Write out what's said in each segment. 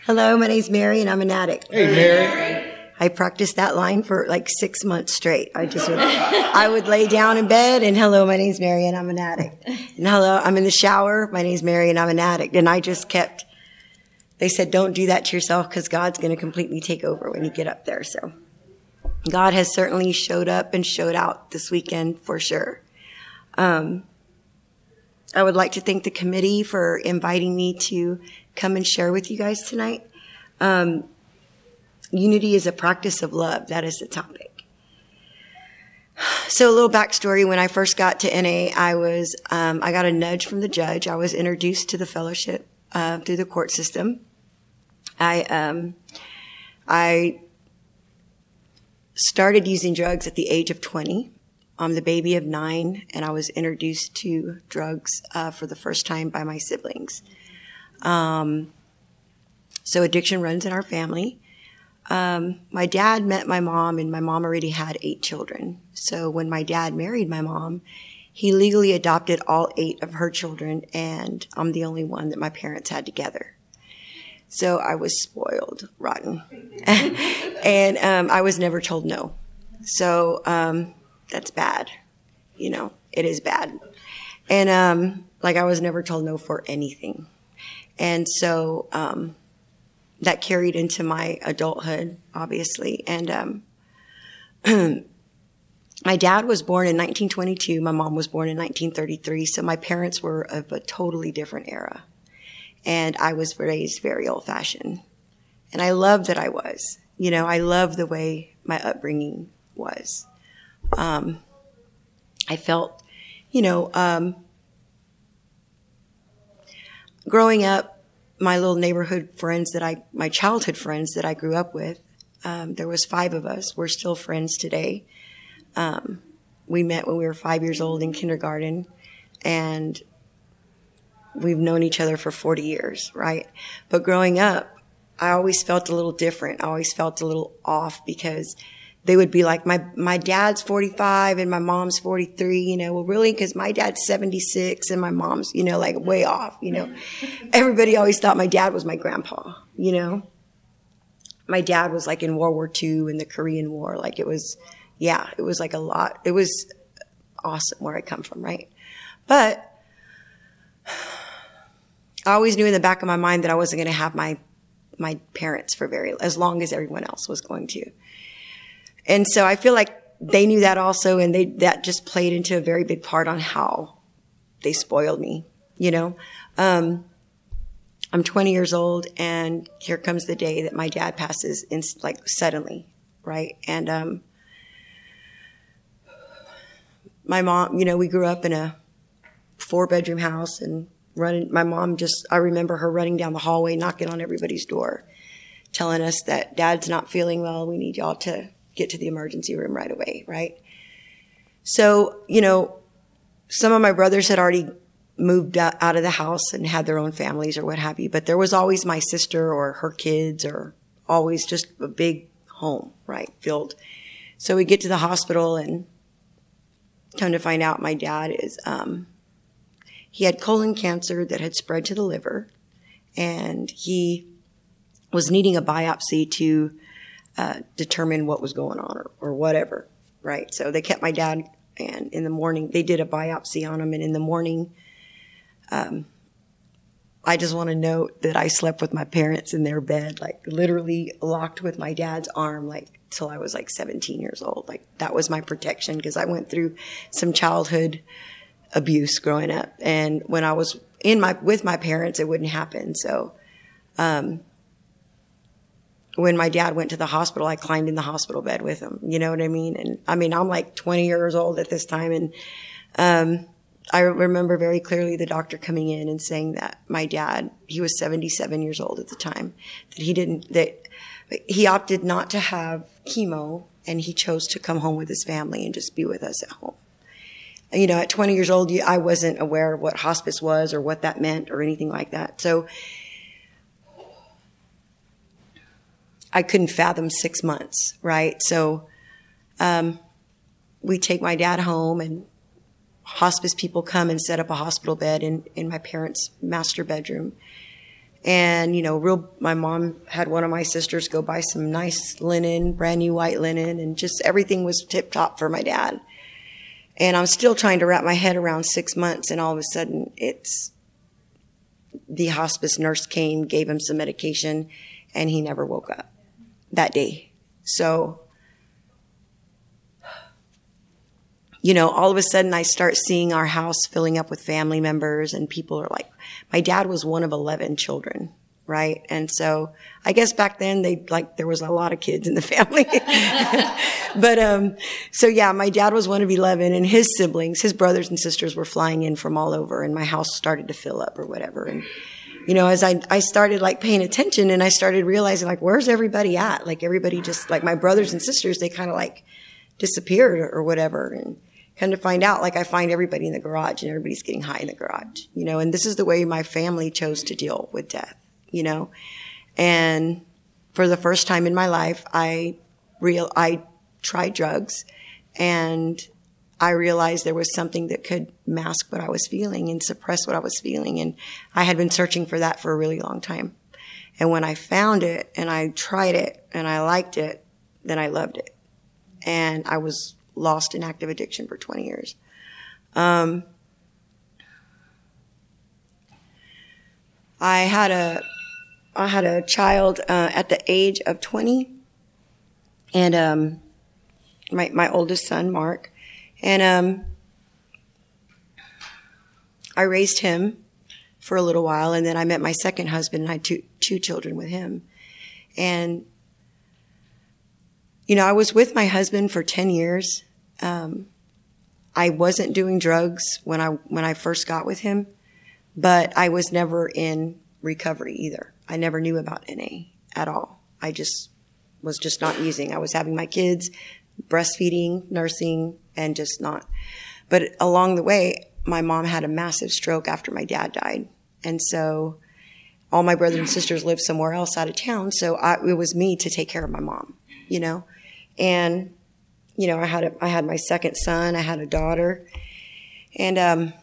Hello, my name's Mary, and I'm an addict. Hey, Mary. I practiced that line for like 6 months straight. I would lay down in bed and hello, my name's Mary, and I'm an addict. And hello, I'm in the shower, my name's Mary, and I'm an addict. And I just kept, they said, don't do that to yourself because God's going to completely take over when you get up there. So God has certainly showed up and showed out this weekend for sure. I would like to thank the committee for inviting me to come and share with you guys tonight. Unity is a practice of love. That is the topic. So a little backstory. When I first got to NA, I got a nudge from the judge. I was introduced to the fellowship through the court system. I started using drugs at the age of 20. I'm the baby of 9, and I was introduced to drugs for the first time by my siblings. So addiction runs in our family. My dad met my mom, and my mom already had 8 children. So when my dad married my mom, he legally adopted all 8 of her children, and I'm the only one that my parents had together. So I was spoiled, rotten. And I was never told no. So that's bad. You know, it is bad. And I was never told no for anything. And so that carried into my adulthood, obviously. And my dad was born in 1922. My mom was born in 1933. So my parents were of a totally different era. And I was raised very old-fashioned. And I love that I was. You know, I love the way my upbringing was. I felt, growing up, my little neighborhood friends my childhood friends that I grew up with, there was 5 of us. We're still friends today. We met when we were 5 years old in kindergarten, and we've known each other for 40 years, right? But growing up, I always felt a little different. I always felt a little off because they would be like, my dad's 45 and my mom's 43, well, really? Because my dad's 76 and my mom's, like way off, Everybody always thought my dad was my grandpa, My dad was like in World War II and the Korean War. Like it was like a lot. It was awesome where I come from, right? But I always knew in the back of my mind that I wasn't going to have my parents for as long as everyone else was going to. And so I feel like they knew that also, and that just played into a very big part on how they spoiled me, I'm 20 years old, and here comes the day that my dad passes suddenly, right? And my mom, we grew up in a 4-bedroom house and I remember her running down the hallway, knocking on everybody's door, telling us that Dad's not feeling well. We need y'all to get to the emergency room right away, right? So, some of my brothers had already moved out of the house and had their own families or what have you, but there was always my sister or her kids or always just a big home, right, filled. So we get to the hospital and come to find out my dad is, he had colon cancer that had spread to the liver, and he was needing a biopsy to determine what was going on or whatever, right? So they kept my dad, and in the morning, they did a biopsy on him, and in the morning, I just want to note that I slept with my parents in their bed, like literally locked with my dad's arm, like till I was like 17 years old. Like that was my protection because I went through some childhood abuse growing up. And when I was with my parents, it wouldn't happen. So, when my dad went to the hospital, I climbed in the hospital bed with him. You know what I mean? And I'm like 20 years old at this time. And, I remember very clearly the doctor coming in and saying that my dad, he was 77 years old at the time, that he opted not to have chemo, and he chose to come home with his family and just be with us at home. At 20 years old, I wasn't aware of what hospice was or what that meant or anything like that. So I couldn't fathom 6 months, right? So we take my dad home, and hospice people come and set up a hospital bed in my parents' master bedroom. And, my mom had one of my sisters go buy some nice linen, brand new white linen, and just everything was tip top for my dad. And I'm still trying to wrap my head around 6 months, and all of a sudden the hospice nurse came, gave him some medication, and he never woke up that day. So, all of a sudden I start seeing our house filling up with family members, and people are like, my dad was one of 11 children, right? And so I guess back then there was a lot of kids in the family. But, so yeah, my dad was one of 11, and his siblings, his brothers and sisters were flying in from all over, and my house started to fill up or whatever. And, as I started paying attention, and I started realizing where's everybody at? Everybody just my brothers and sisters, they kind of disappeared or whatever. And come to find out, I find everybody in the garage, and everybody's getting high in the garage, and this is the way my family chose to deal with death, and for the first time in my life, I tried drugs, and I realized there was something that could mask what I was feeling and suppress what I was feeling. And I had been searching for that for a really long time. And when I found it and I tried it and I liked it, then I loved it. And I was lost in active addiction for 20 years. I had a child at the age of 20, and my oldest son, Mark, and I raised him for a little while, and then I met my second husband, and I had two children with him. And I was with my husband for 10 years. I wasn't doing drugs when I first got with him, but I was never in recovery either. I never knew about NA at all. I was just not using. I was having my kids, breastfeeding, nursing, and just not. But along the way, my mom had a massive stroke after my dad died. And so all my brothers and sisters lived somewhere else out of town. So it was me to take care of my mom, And, I had my second son, I had a daughter, and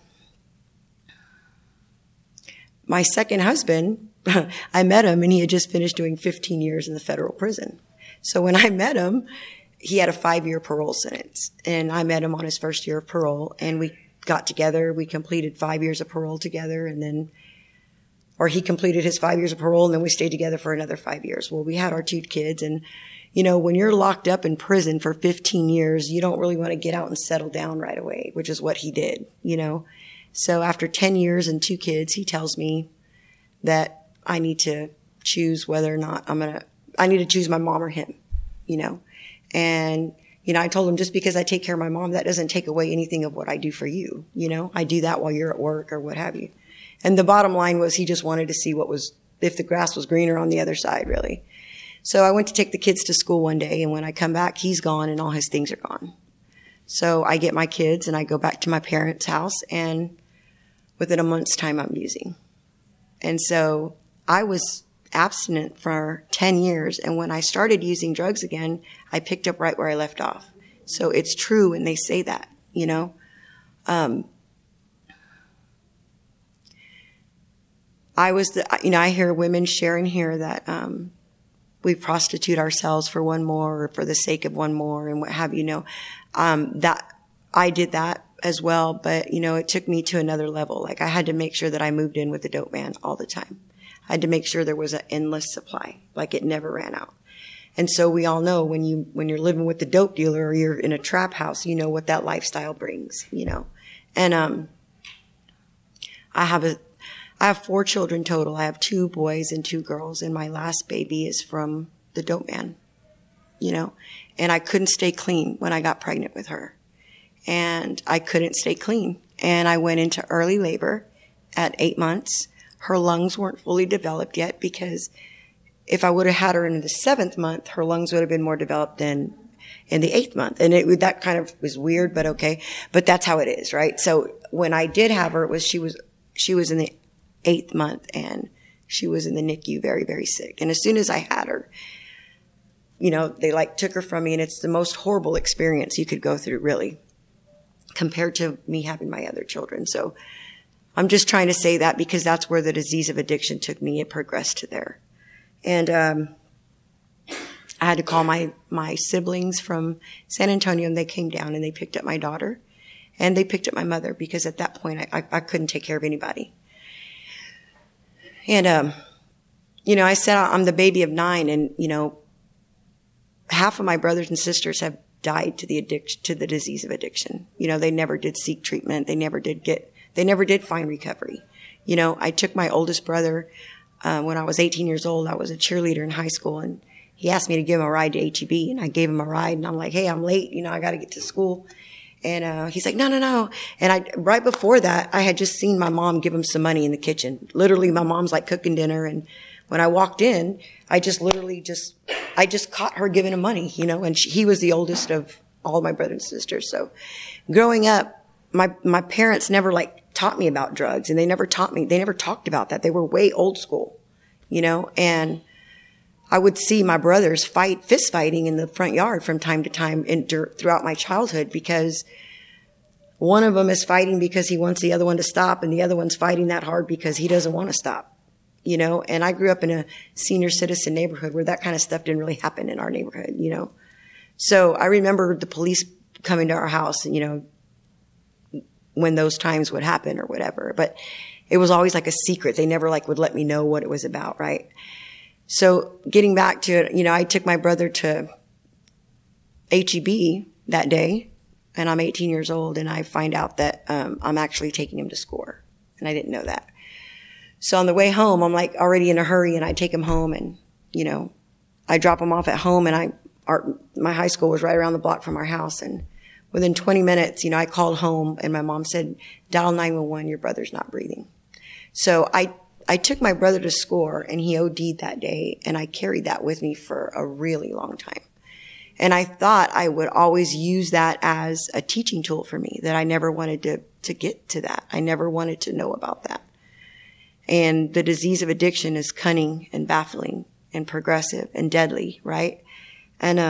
my second husband, I met him, and he had just finished doing 15 years in the federal prison. So when I met him, he had a 5-year parole sentence, and I met him on his first year of parole, and we got together. We completed 5 years of parole together, or he completed his 5 years of parole, and then we stayed together for another 5 years. Well, we had our 2 kids, and when you're locked up in prison for 15 years, you don't really want to get out and settle down right away, which is what he did, So after 10 years and 2 kids, he tells me that I need to choose whether or not I need to choose my mom or him, And, I told him, just because I take care of my mom, that doesn't take away anything of what I do for you. I do that while you're at work or what have you. And the bottom line was he just wanted to see if the grass was greener on the other side, really. So I went to take the kids to school one day, and when I come back, he's gone and all his things are gone. So I get my kids and I go back to my parents' house, and within a month's time, I'm using. And so I was abstinent for 10 years. And when I started using drugs again, I picked up right where I left off. So it's true when they say that, I hear women sharing here that, we prostitute ourselves for one more or for the sake of one more and what have you. That I did that as well, but it took me to another level. I had to make sure that I moved in with the dope man all the time. I had to make sure there was an endless supply, it never ran out. And so we all know when you're living with the dope dealer or you're in a trap house, what that lifestyle brings, And I have 4 children total. I have 2 boys and 2 girls, and my last baby is from the dope man, And I couldn't stay clean when I got pregnant with her. And I couldn't stay clean. And I went into early labor at 8 months. Her lungs weren't fully developed yet, because if I would have had her in the 7th month, her lungs would have been more developed than in the 8th month. And that kind of was weird, but okay. But that's how it is, right? So when I did have her, she was in the 8th month, and she was in the NICU very, very sick. And as soon as I had her, they took her from me, and it's the most horrible experience you could go through, really, compared to me having my other children. So I'm just trying to say that because that's where the disease of addiction took me. It progressed to there. And I had to call my siblings from San Antonio, and they came down and they picked up my daughter and they picked up my mother, because at that point I couldn't take care of anybody. And, I said I'm the baby of 9, and, half of my brothers and sisters have died to the disease of addiction. They never did seek treatment. They never did find recovery. I took my oldest brother, when I was 18 years old. I was a cheerleader in high school, and he asked me to give him a ride to HEB, and I gave him a ride, and I'm like, hey, I'm late. I got to get to school. And he's like, no. And right before that, I had just seen my mom give him some money in the kitchen. Literally, my mom's like cooking dinner. And when I walked in, I just caught her giving him money, and he was the oldest of all my brothers and sisters. So growing up, my parents never taught me about drugs, and they never talked about that. They were way old school, and I would see my brothers fist fighting in the front yard from time to time throughout my childhood, because one of them is fighting because he wants the other one to stop, and the other one's fighting that hard because he doesn't want to stop, and I grew up in a senior citizen neighborhood where that kind of stuff didn't really happen in our neighborhood, So I remember the police coming to our house, when those times would happen or whatever, but it was always like a secret. They never would let me know what it was about, right? So getting back to it, I took my brother to HEB that day, and I'm 18 years old, and I find out that I'm actually taking him to SCORE, and I didn't know that. So on the way home, I'm already in a hurry, and I take him home, and I drop him off at home, and my high school was right around the block from our house, and within 20 minutes, I called home, and my mom said, dial 911, your brother's not breathing. So I took my brother to SCORE, and he OD'd that day, and I carried that with me for a really long time. And I thought I would always use that as a teaching tool for me, that I never wanted to get to that. I never wanted to know about that. And the disease of addiction is cunning and baffling and progressive and deadly, right? And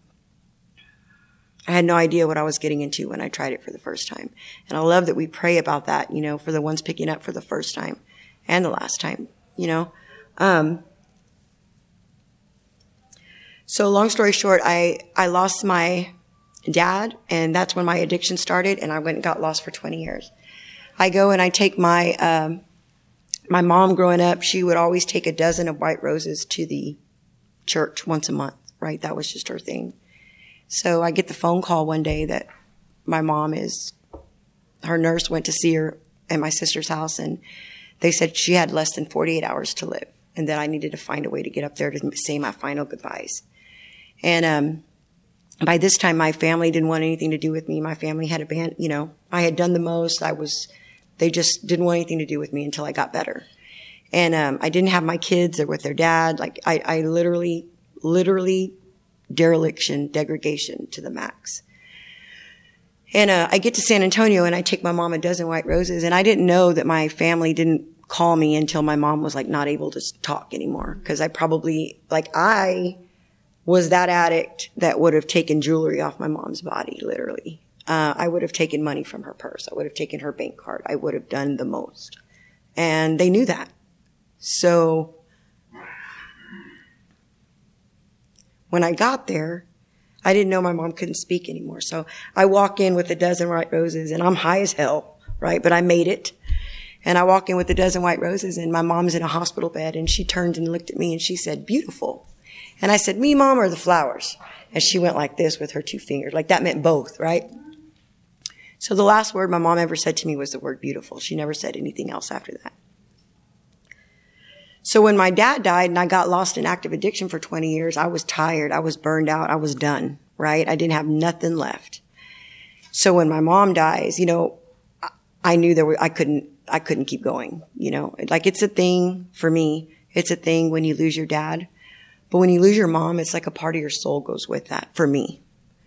I had no idea what I was getting into when I tried it for the first time. And I love that we pray about that, for the ones picking up for the first time and the last time, So long story short, I lost my dad, and that's when my addiction started, and I went and got lost for 20 years. I go and I take my mom growing up, she would always take a dozen of white roses to the church once a month, right? That was just her thing. So I get the phone call one day that my mom her nurse went to see her at my sister's house, and they said she had less than 48 hours to live, and that I needed to find a way to get up there to say my final goodbyes. And by this time, my family didn't want anything to do with me. My family had abandoned, I had done the most. They just didn't want anything to do with me until I got better. And I didn't have my kids. They're with their dad. I literally dereliction, degradation to the max. And I get to San Antonio, and I take my mom a dozen white roses, and I didn't know that my family didn't call me until my mom was not able to talk anymore, because I was that addict that would have taken jewelry off my mom's body, literally. I would have taken money from her purse. I would have taken her bank card. I would have done the most. And they knew that. So when I got there, I didn't know my mom couldn't speak anymore. So I walk in with a dozen white roses, and I'm high as hell, right? But I made it. And I walk in with a dozen white roses, and my mom's in a hospital bed, and she turned and looked at me, and she said, beautiful. And I said, me, Mom, or the flowers? And she went like this with her two fingers. That meant both, right? So the last word my mom ever said to me was the word beautiful. She never said anything else after that. So when my dad died and I got lost in active addiction for 20 years, I was tired. I was burned out. I was done, right? I didn't have nothing left. So when my mom dies, I knew I couldn't keep going, it's a thing for me. It's a thing when you lose your dad. But when you lose your mom, it's like a part of your soul goes with that, for me.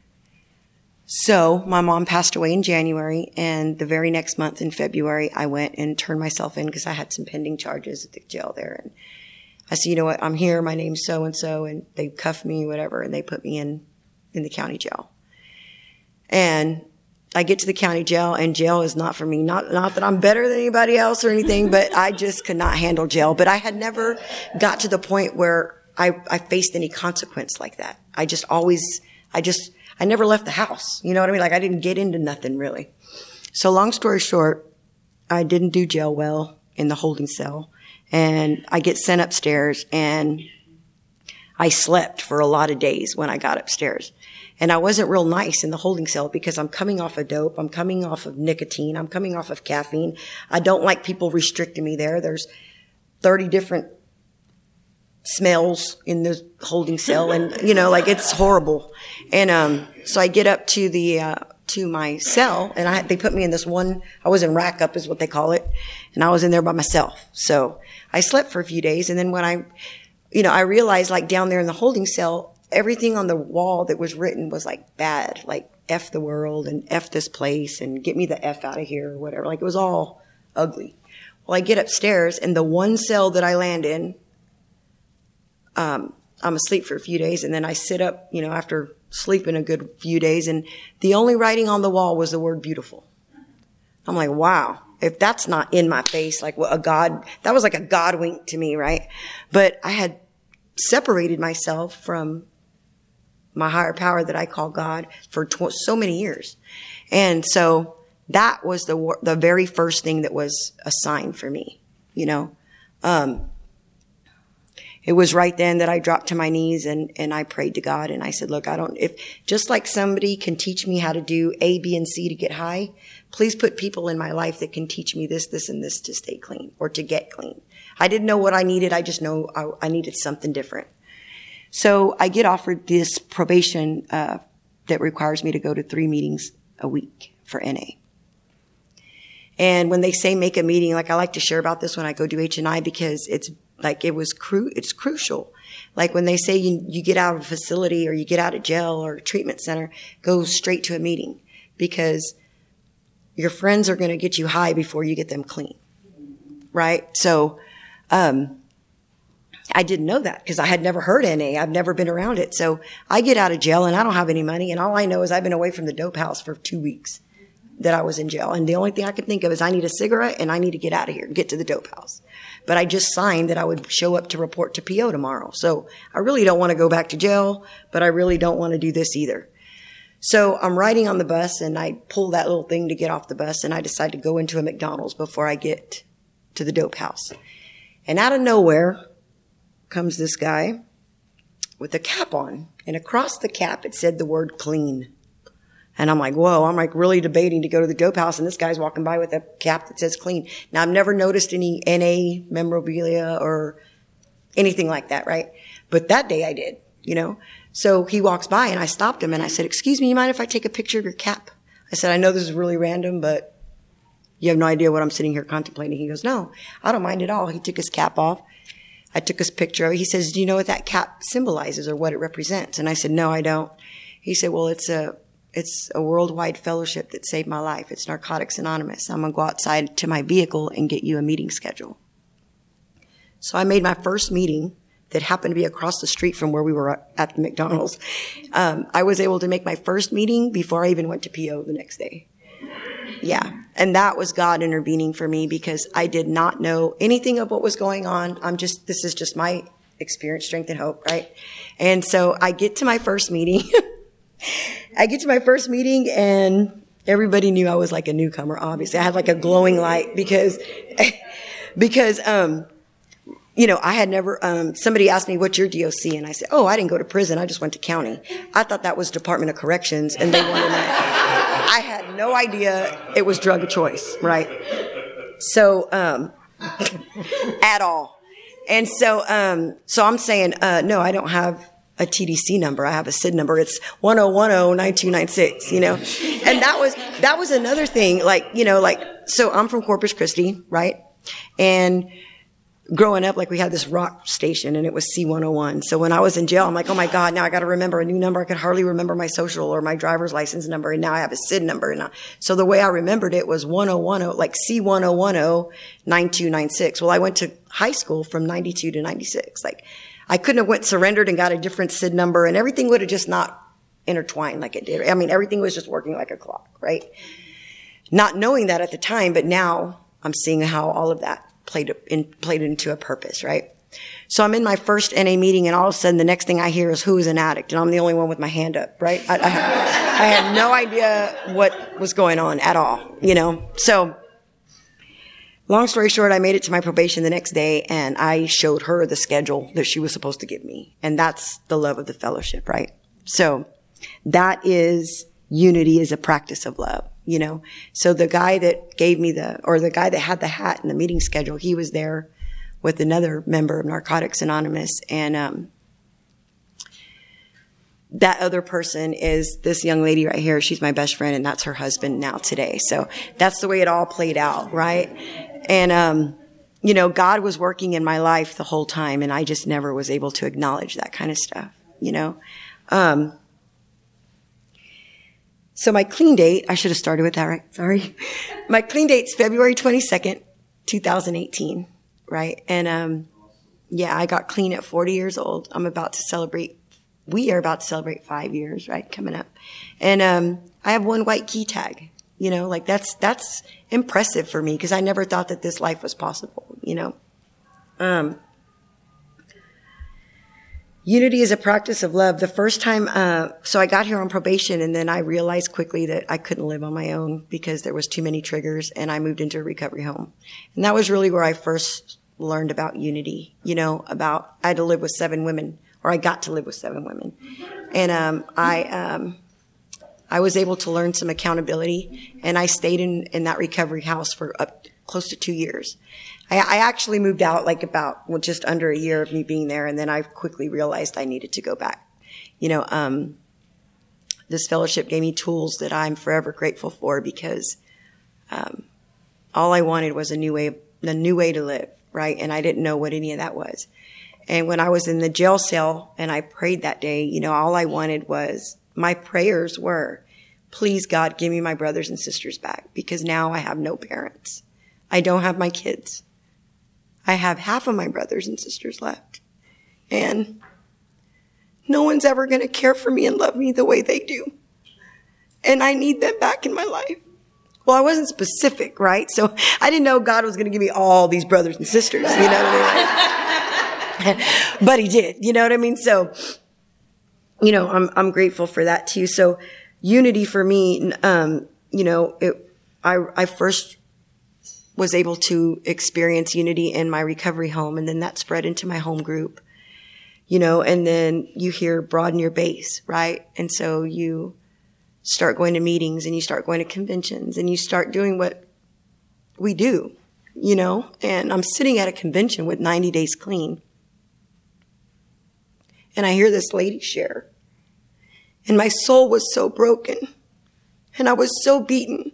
So my mom passed away in January, and the very next month in February, I went and turned myself in because I had some pending charges at the jail there. And I said, you know what, I'm here, my name's so-and-so, and they cuffed me, whatever, and they put me in the county jail. And I get to the county jail, and jail is not for me. Not that I'm better than anybody else or anything, but I just could not handle jail. But I had never got to the point where I faced any consequence like that. I never left the house. You know what I mean? Like, I didn't get into nothing really. So long story short, I didn't do jail well in the holding cell, and I get sent upstairs, and I slept for a lot of days when I got upstairs. And I wasn't real nice in the holding cell because I'm coming off of dope. I'm coming off of nicotine. I'm coming off of caffeine. I don't like people restricting me there. There's 30 different smells in the holding cell, and, you know, like, it's horrible. And so I get up to my cell, and they put me in this one, I was in rack up is what they call it, and I was in there by myself. So I slept for a few days, and then when I realized, like, down there in the holding cell, everything on the wall that was written was like bad, like F the world and F this place and get me the F out of here or whatever. Like, it was all ugly. Well, I get upstairs, and the one cell that I land in, I'm asleep for a few days, and then I sit up, you know, after sleeping a good few days, and the only writing on the wall was the word beautiful. I'm like, wow, if that's not in my face, like, what that was like a God wink to me, right? But I had separated myself from my higher power that I call God for so many years. And so that was the very first thing that was a sign for me, you know. It was right then that I dropped to my knees and I prayed to God, and I said, look, just like somebody can teach me how to do A, B, and C to get high, please put people in my life that can teach me this, this, and this to stay clean or to get clean. I didn't know what I needed. I just know I needed something different. So I get offered this probation that requires me to go to 3 meetings a week for NA. And when they say make a meeting, like, I like to share about this when I go do H&I, because it's like, it's crucial. Like, when they say you get out of a facility or you get out of jail or a treatment center, go straight to a meeting, because your friends are going to get you high before you get them clean. Right? So, I didn't know that because I had never heard NA. I've never been around it. So I get out of jail, and I don't have any money. And all I know is I've been away from the dope house for 2 weeks that I was in jail. And the only thing I could think of is I need a cigarette and I need to get out of here and get to the dope house. But I just signed that I would show up to report to PO tomorrow. So I really don't want to go back to jail, but I really don't want to do this either. So I'm riding on the bus, and I pull that little thing to get off the bus, and I decide to go into a McDonald's before I get to the dope house. And out of nowhere comes this guy with a cap on, and across the cap it said the word clean. And I'm like, whoa, I'm like really debating to go to the dope house, and this guy's walking by with a cap that says clean. Now, I've never noticed any NA memorabilia or anything like that, right? But that day I did, you know. So he walks by, and I stopped him, and I said, excuse me, you mind if I take a picture of your cap? I said, I know this is really random, but you have no idea what I'm sitting here contemplating. He goes, no, I don't mind at all. He took his cap off. I took his picture of it. He says, do you know what that cap symbolizes or what it represents? And I said, no, I don't. He said, well, it's a worldwide fellowship that saved my life. It's Narcotics Anonymous. I'm going to go outside to my vehicle and get you a meeting schedule. So I made my first meeting that happened to be across the street from where we were at the McDonald's. I was able to make my first meeting before I even went to PO the next day. Yeah. And that was God intervening for me, because I did not know anything of what was going on. This is just my experience, strength, and hope, right? And so I get to my first meeting. And everybody knew I was like a newcomer, obviously. I had like a glowing light because, you know, I had never, somebody asked me, what's your DOC? And I said, oh, I didn't go to prison. I just went to county. I thought that was Department of Corrections, and they wanted that. I had no idea it was drug of choice, right? So, at all. And so I'm saying, no, I don't have a TDC number. I have a SID number. It's 10109296, you know? And that was another thing, like, you know, like, so I'm from Corpus Christi, right? And growing up, like, we had this rock station, and it was C101. So when I was in jail, I'm like, oh my God, now I got to remember a new number. I could hardly remember my social or my driver's license number. And now I have a SID number. So the way I remembered it was 1010, like C10109296. Well, I went to high school from 92 to 96. Like, I couldn't have surrendered and got a different SID number, and everything would have just not intertwined like it did. I mean, everything was just working like a clock, right? Not knowing that at the time, but now I'm seeing how all of that played into a purpose, right? So I'm in my first NA meeting, and all of a sudden the next thing I hear is who is an addict, and I'm the only one with my hand up, right? I had no idea what was going on at all, So long story short, I made it to my probation the next day, and I showed her the schedule that she was supposed to give me, and that's the love of the fellowship, right? So that is unity is a practice of love. So the guy that gave me the guy that had the hat and the meeting schedule, he was there with another member of Narcotics Anonymous. And, that other person is this young lady right here. She's my best friend, and that's her husband now today. So that's the way it all played out, right? And, God was working in my life the whole time, and I just never was able to acknowledge that kind of stuff, So my clean date, I should have started with that, right? Sorry. My clean date's February 22nd, 2018, right? And, I got clean at 40 years old. We are about to celebrate 5 years, right? Coming up. And, I have one white key tag, that's impressive for me because I never thought that this life was possible, Unity is a practice of love. The first time, so I got here on probation, and then I realized quickly that I couldn't live on my own because there was too many triggers, and I moved into a recovery home. And that was really where I first learned about unity, I had to live with 7 women, or I got to live with 7 women. And, I was able to learn some accountability, and I stayed in that recovery house for close to 2 years. I actually moved out just under a year of me being there, and then I quickly realized I needed to go back. This fellowship gave me tools that I'm forever grateful for because all I wanted was a new way to live, right? And I didn't know what any of that was. And when I was in the jail cell and I prayed that day, all I wanted was, my prayers were, please God, give me my brothers and sisters back, because now I have no parents. I don't have my kids. I have half of my brothers and sisters left. And no one's ever going to care for me and love me the way they do. And I need them back in my life. Well, I wasn't specific, right? So I didn't know God was going to give me all these brothers and sisters, you know what I mean? But he did, you know what I mean? So, I'm grateful for that too. So unity for me, I first was able to experience unity in my recovery home, and then that spread into my home group, and then you hear broaden your base, right? And so you start going to meetings, and you start going to conventions, and you start doing what we do, and I'm sitting at a convention with 90 Days Clean, and I hear this lady share, and my soul was so broken, and I was so beaten.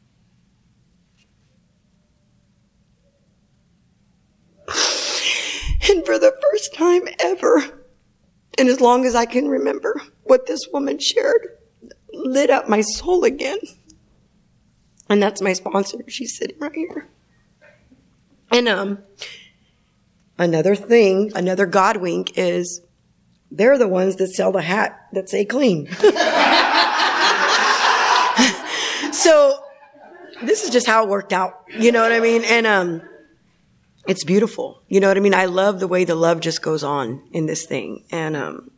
And for the first time ever, and as long as I can remember, what this woman shared lit up my soul again. And that's my sponsor. She's sitting right here. And another God wink is they're the ones that sell the hat that say clean. So this is just how it worked out. You know what I mean? And it's beautiful. You know what I mean? I love the way the love just goes on in this thing. And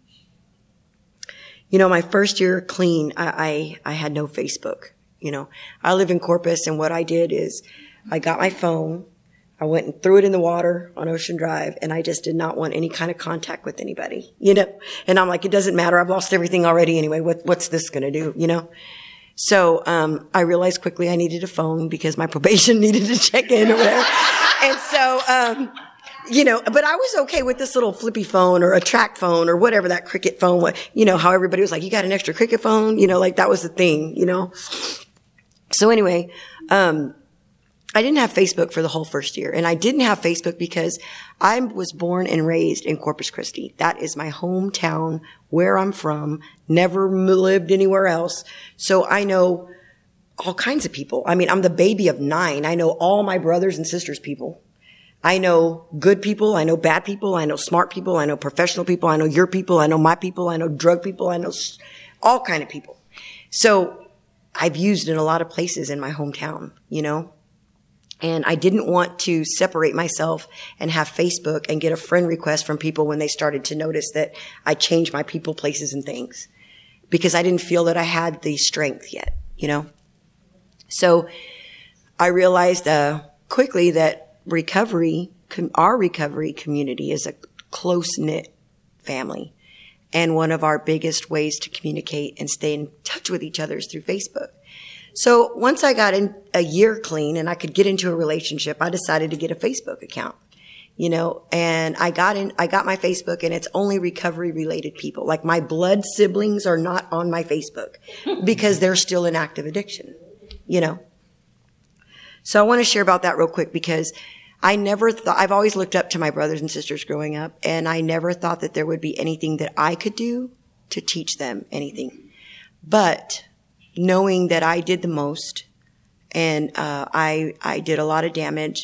my first year clean, I had no Facebook. I live in Corpus, and what I did is I got my phone, I went and threw it in the water on Ocean Drive, and I just did not want any kind of contact with anybody, And I'm like, it doesn't matter. I've lost everything already anyway. What's this going to do, So I realized quickly I needed a phone because my probation needed to check in or whatever. And so, but I was okay with this little flippy phone or a track phone or whatever that cricket phone was, how everybody was like, you got an extra cricket phone? That was the thing, So anyway, I didn't have Facebook for the whole first year. And I didn't have Facebook because I was born and raised in Corpus Christi. That is my hometown, where I'm from, never lived anywhere else. So I know all kinds of people. I mean, I'm the baby of 9. I know all my brothers and sisters' people. I know good people. I know bad people. I know smart people. I know professional people. I know your people. I know my people. I know drug people. I know all kind of people. So I've used in a lot of places in my hometown, you know, and I didn't want to separate myself and have Facebook and get a friend request from people when they started to notice that I changed my people, places, and things, because I didn't feel that I had the strength yet, you know. So I realized quickly that our recovery community is a close-knit family. And one of our biggest ways to communicate and stay in touch with each other is through Facebook. So once I got in a year clean and I could get into a relationship, I decided to get a Facebook account, you know, and I got my Facebook, and it's only recovery related people. Like my blood siblings are not on my Facebook because they're still in active addiction, you know. So I want to share about that real quick, because I never thought, I've always looked up to my brothers and sisters growing up, and I never thought that there would be anything that I could do to teach them anything. But knowing that I did the most, and I did a lot of damage.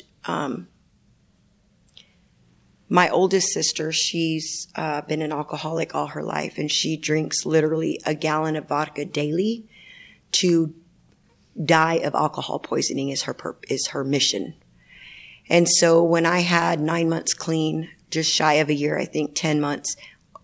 My oldest sister, she's been an alcoholic all her life, and she drinks literally a gallon of vodka daily. To die of alcohol poisoning is her mission. And so when I had 9 months clean, just shy of a year, I think 10 months,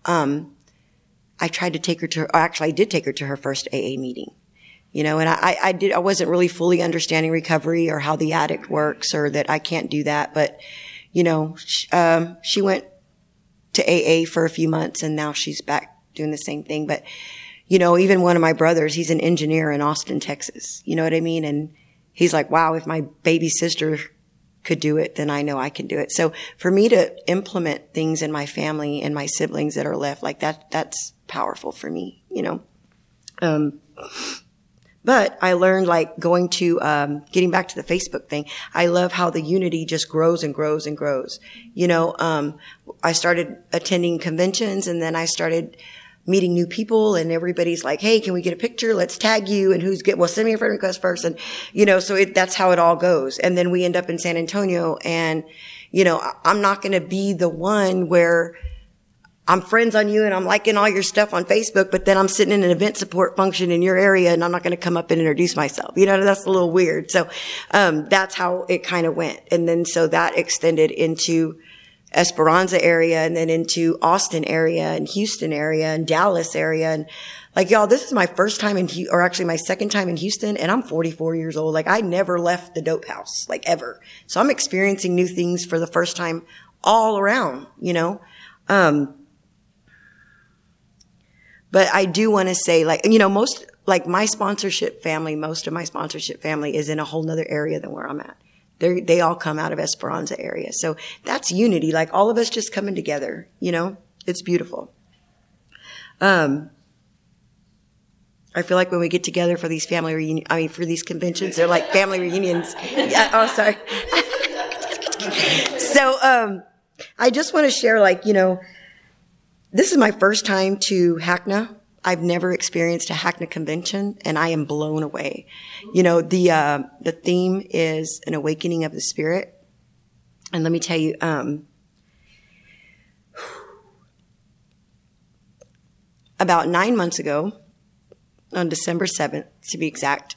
I tried to take her to, or actually I did take her to her first AA meeting, you know, and I wasn't really fully understanding recovery or how the addict works, or that I can't do that. But, you know, she went to AA for a few months, and now she's back doing the same thing. But, you know, even one of my brothers, he's an engineer in Austin, Texas. You know what I mean? And he's like, wow, if my baby sister could do it, then I know I can do it. So for me to implement things in my family and my siblings that are left, like that's powerful for me, you know. But I learned, like, going to, getting back to the Facebook thing, I love how the unity just grows and grows and grows. You know, I started attending conventions, and then I started meeting new people, and everybody's like, hey, can we get a picture? Let's tag you, and well, send me a friend request first. And, you know, so that's how it all goes. And then we end up in San Antonio, and, you know, I'm not going to be the one where I'm friends on you and I'm liking all your stuff on Facebook, but then I'm sitting in an event support function in your area and I'm not going to come up and introduce myself. You know, that's a little weird. So, that's how it kind of went. And then so that extended into Esperanza area, and then into Austin area and Houston area and Dallas area. And like, y'all, this is my first time or actually my second time in Houston, and I'm 44 years old. Like, I never left the dope house, like, ever. So I'm experiencing new things for the first time all around, you know. But I do want to say, like, you know, most of my sponsorship family is in a whole nother area than where I'm at. They all come out of Esperanza area. So that's unity, like all of us just coming together, you know, it's beautiful. I feel like when we get together for these for these conventions, they're like family reunions. Yeah, oh, sorry. So, I just want to share, like, you know, this is my first time to Hackna. I've never experienced a Hackna convention, and I am blown away. You know, the theme is an awakening of the spirit. And let me tell you, about 9 months ago, on December 7th, to be exact,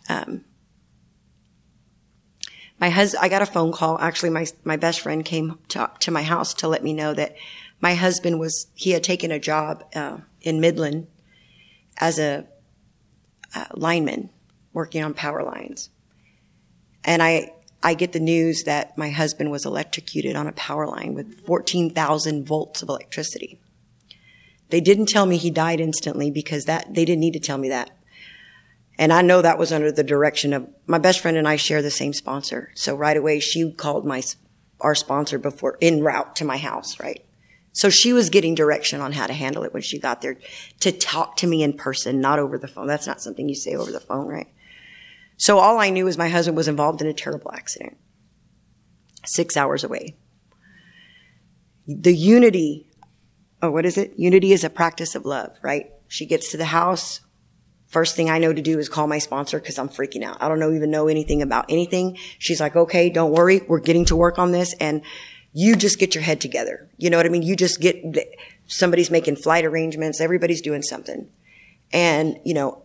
I got a phone call. Actually, my best friend came to my house to let me know that my husband he had taken a job, in Midland, as a lineman working on power lines. And I get the news that my husband was electrocuted on a power line with 14,000 volts of electricity. They didn't tell me he died instantly, because they didn't need to tell me that. And I know that was under the direction of my best friend, and I share the same sponsor. So right away she called our sponsor en route to my house, right? So she was getting direction on how to handle it when she got there, to talk to me in person, not over the phone. That's not something you say over the phone, right? So all I knew was my husband was involved in a terrible accident, 6 hours away. The unity, what is it? Unity is a practice of love, right? She gets to the house. First thing I know to do is call my sponsor, because I'm freaking out. I don't even know anything about anything. She's like, okay, don't worry. We're getting to work on this. And you just get your head together. You know what I mean? You just somebody's making flight arrangements. Everybody's doing something. And,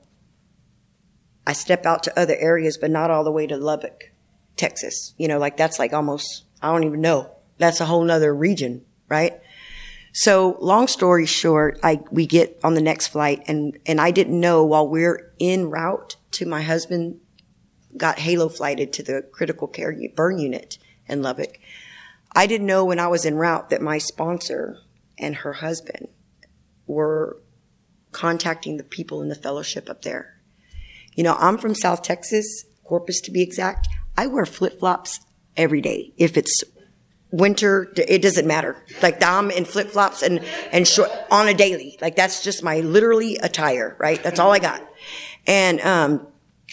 I step out to other areas, but not all the way to Lubbock, Texas. That's like almost, I don't even know. That's a whole nother region, right? So long story short, we get on the next flight and I didn't know while we're en route to my husband got halo flighted to the critical care burn unit in Lubbock. I didn't know when I was en route that my sponsor and her husband were contacting the people in the fellowship up there. I'm from South Texas, Corpus to be exact. I wear flip-flops every day. If it's winter, it doesn't matter. Like I'm in flip-flops and short on a daily. Like that's just my literally attire, right? That's all I got. And,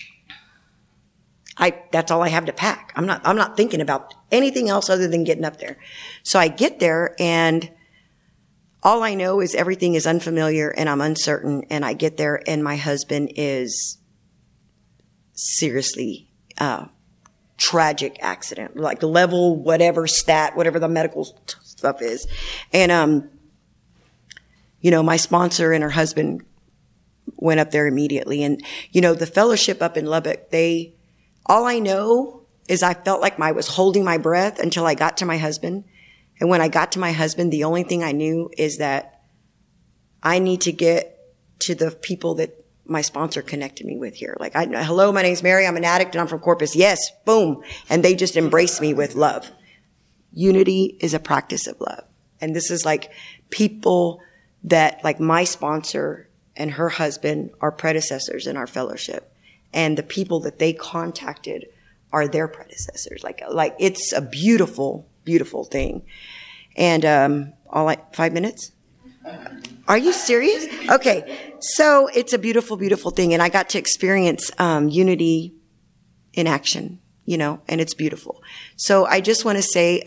that's all I have to pack. I'm not thinking about anything else other than getting up there. So I get there and all I know is everything is unfamiliar and I'm uncertain. And I get there and my husband is seriously, tragic accident, like level, whatever the medical stuff is. And, my sponsor and her husband went up there immediately. And, the fellowship up in Lubbock, all I know is I felt like I was holding my breath until I got to my husband. And when I got to my husband, the only thing I knew is that I need to get to the people that my sponsor connected me with here. Like, hello, my name's Mary. I'm an addict and I'm from Corpus. Yes, boom. And they just embraced me with love. Unity is a practice of love. And this is like people that, like my sponsor and her husband are predecessors in our fellowship. And the people that they contacted are their predecessors. Like it's a beautiful, beautiful thing. And, 5 minutes? Are you serious? Okay. So it's a beautiful, beautiful thing. And I got to experience, unity in action, and it's beautiful. So I just want to say,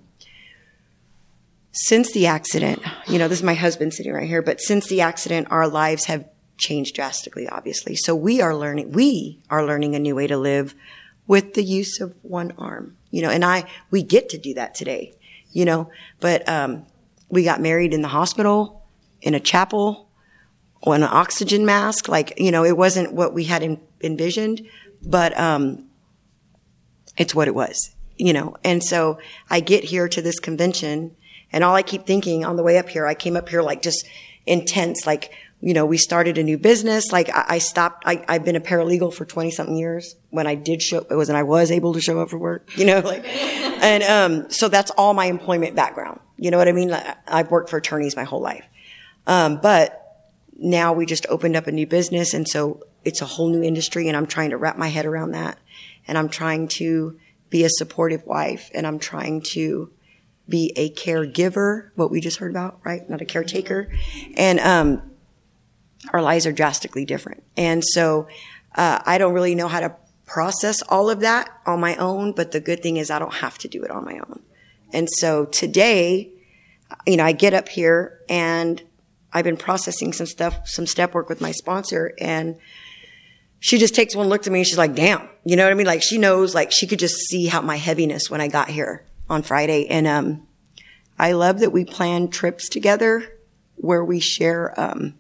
since the accident, this is my husband sitting right here, but since the accident, our lives have changed drastically, obviously. So we are learning a new way to live with the use of one arm, and we get to do that today, but, we got married in the hospital, in a chapel, on an oxygen mask. It wasn't what we had envisioned, but, it's what it was, and so I get here to this convention and all I keep thinking on the way up here, I came up here just intense, we started a new business. I stopped, I've been a paralegal for 20 something years when I was able to show up for work, and, so that's all my employment background. You know what I mean? I've worked for attorneys my whole life. But now we just opened up a new business. And so it's a whole new industry and I'm trying to wrap my head around that. And I'm trying to be a supportive wife and I'm trying to be a caregiver, what we just heard about, right? Not a caretaker. And, our lives are drastically different. And so, I don't really know how to process all of that on my own, but the good thing is I don't have to do it on my own. And so today, I get up here and I've been processing some step work with my sponsor and she just takes one look at me and she's like, damn, you know what I mean? Like she knows, she could just see how my heaviness when I got here on Friday. And, I love that we plan trips together where we share,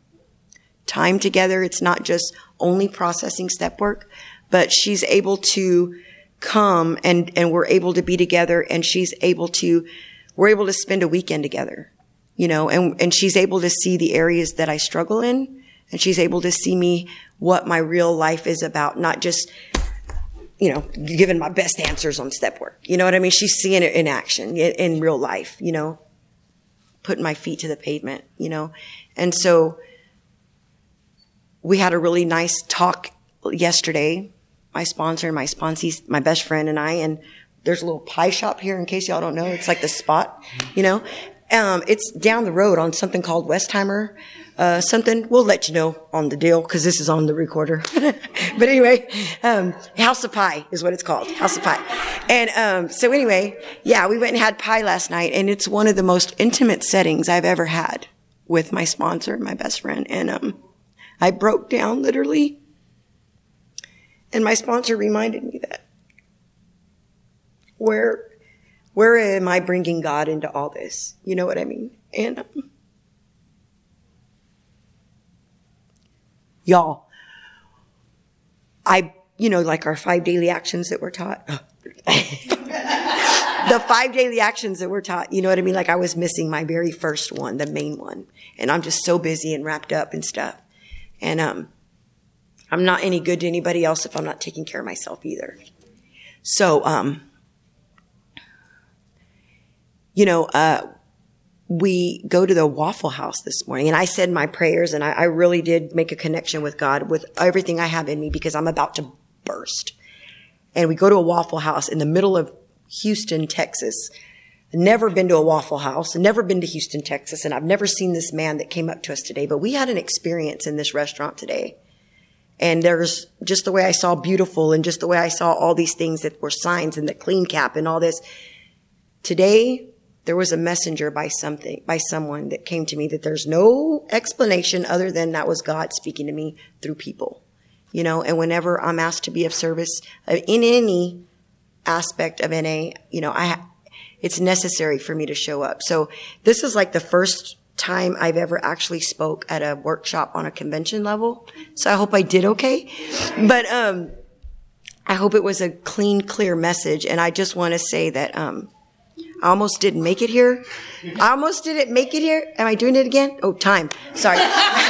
time together. It's not just only processing step work, but she's able to come and we're able to be together and we're able to spend a weekend together, and she's able to see the areas that I struggle in and she's able to see me what my real life is about, not just, giving my best answers on step work. You know what I mean? She's seeing it in action in real life, putting my feet to the pavement, and so we had a really nice talk yesterday, my sponsor and my sponsee, my best friend and I, and there's a little pie shop here in case y'all don't know. It's like the spot, it's down the road on something called Westheimer, something. We'll let you know on the deal because this is on the recorder. But anyway, House of Pie is what it's called. House of Pie. And, so anyway, yeah, we went and had pie last night and it's one of the most intimate settings I've ever had with my sponsor and my best friend. And, I broke down literally. And my sponsor reminded me that. Where am I bringing God into all this? You know what I mean? And, Y'all, like our 5 daily actions that we're taught. The 5 daily actions that we're taught, you know what I mean? Like I was missing my very first one, the main one. And I'm just so busy and wrapped up and stuff. And I'm not any good to anybody else if I'm not taking care of myself either. So, we go to the Waffle House this morning, and I said my prayers, and I really did make a connection with God with everything I have in me because I'm about to burst. And we go to a Waffle House in the middle of Houston, Texas. Never been to a Waffle House, never been to Houston, Texas, and I've never seen this man that came up to us today, but we had an experience in this restaurant today. And there's just the way I saw beautiful and just the way I saw all these things that were signs and the clean cap and all this. Today, there was a messenger by someone that came to me that there's no explanation other than that was God speaking to me through people, and whenever I'm asked to be of service in any aspect of NA, it's necessary for me to show up. So this is like the first time I've ever actually spoke at a workshop on a convention level. So I hope I did okay. But, I hope it was a clean, clear message. And I just want to say that, I almost didn't make it here. I almost didn't make it here. Am I doing it again? Oh, time. Sorry.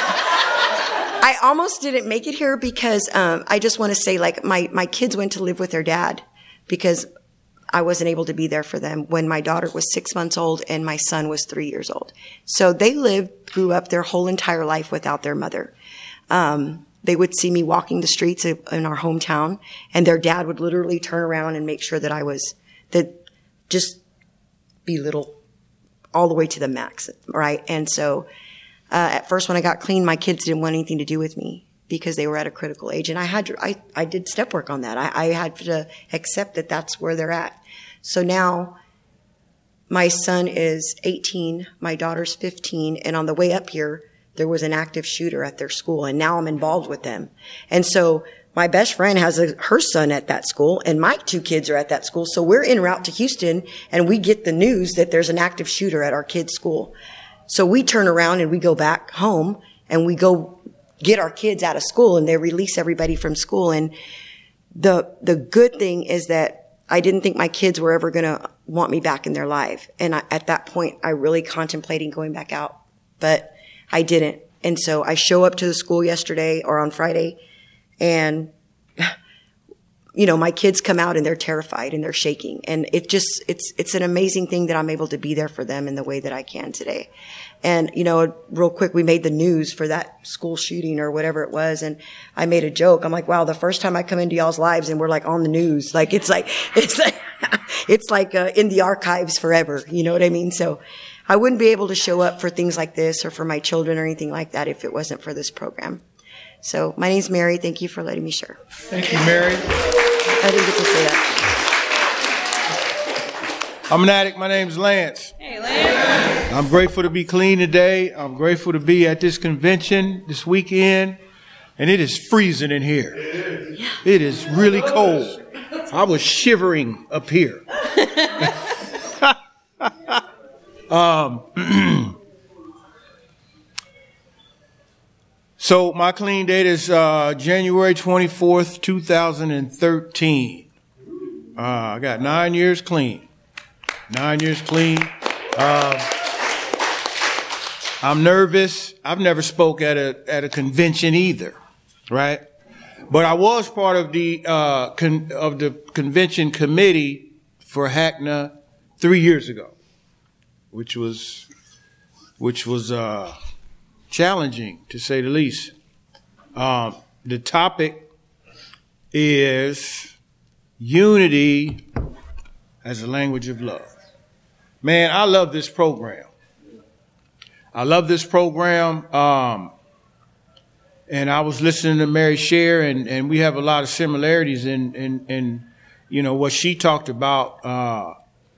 I almost didn't make it here because, I just want to say like my kids went to live with their dad because I wasn't able to be there for them when my daughter was 6 months old and my son was 3 years old. So they grew up their whole entire life without their mother. They would see me walking the streets in our hometown, and their dad would literally turn around and make sure that just belittle all the way to the max, right? And so at first when I got clean, my kids didn't want anything to do with me because they were at a critical age. And I did step work on that. I had to accept that that's where they're at. So now my son is 18, my daughter's 15, and on the way up here, there was an active shooter at their school, and now I'm involved with them. And so my best friend has her son at that school, and my 2 kids are at that school. So we're en route to Houston, and we get the news that there's an active shooter at our kids' school. So we turn around and we go back home, and we go get our kids out of school, and they release everybody from school. And the good thing is that I didn't think my kids were ever going to want me back in their life. And at that point, I really contemplating going back out, but I didn't. And so I show up to the school yesterday or on Friday, and my kids come out and they're terrified and they're shaking. And it's an amazing thing that I'm able to be there for them in the way that I can today. And, real quick, we made the news for that school shooting or whatever it was. And I made a joke. I'm like, wow, the first time I come into y'all's lives and we're like on the news, it's like in the archives forever. You know what I mean? So I wouldn't be able to show up for things like this or for my children or anything like that if it wasn't for this program. So my name's Mary. Thank you for letting me share. Thank you, Mary. I didn't get to say that. I'm an addict. My name's Lance. Hey, Lance. I'm grateful to be clean today. I'm grateful to be at this convention this weekend. And it is freezing in here. It is really cold. I was shivering up here. So my clean date is January 24th, 2013. I got 9 years clean. 9 years clean. I'm nervous. I've never spoke at a convention either, right? But I was part of the convention committee for HACNA 3 years ago, which was challenging, to say the least. The topic is unity as a language of love. Man, I love this program. I love this program. And I was listening to Mary share, and we have a lot of similarities in what she talked about.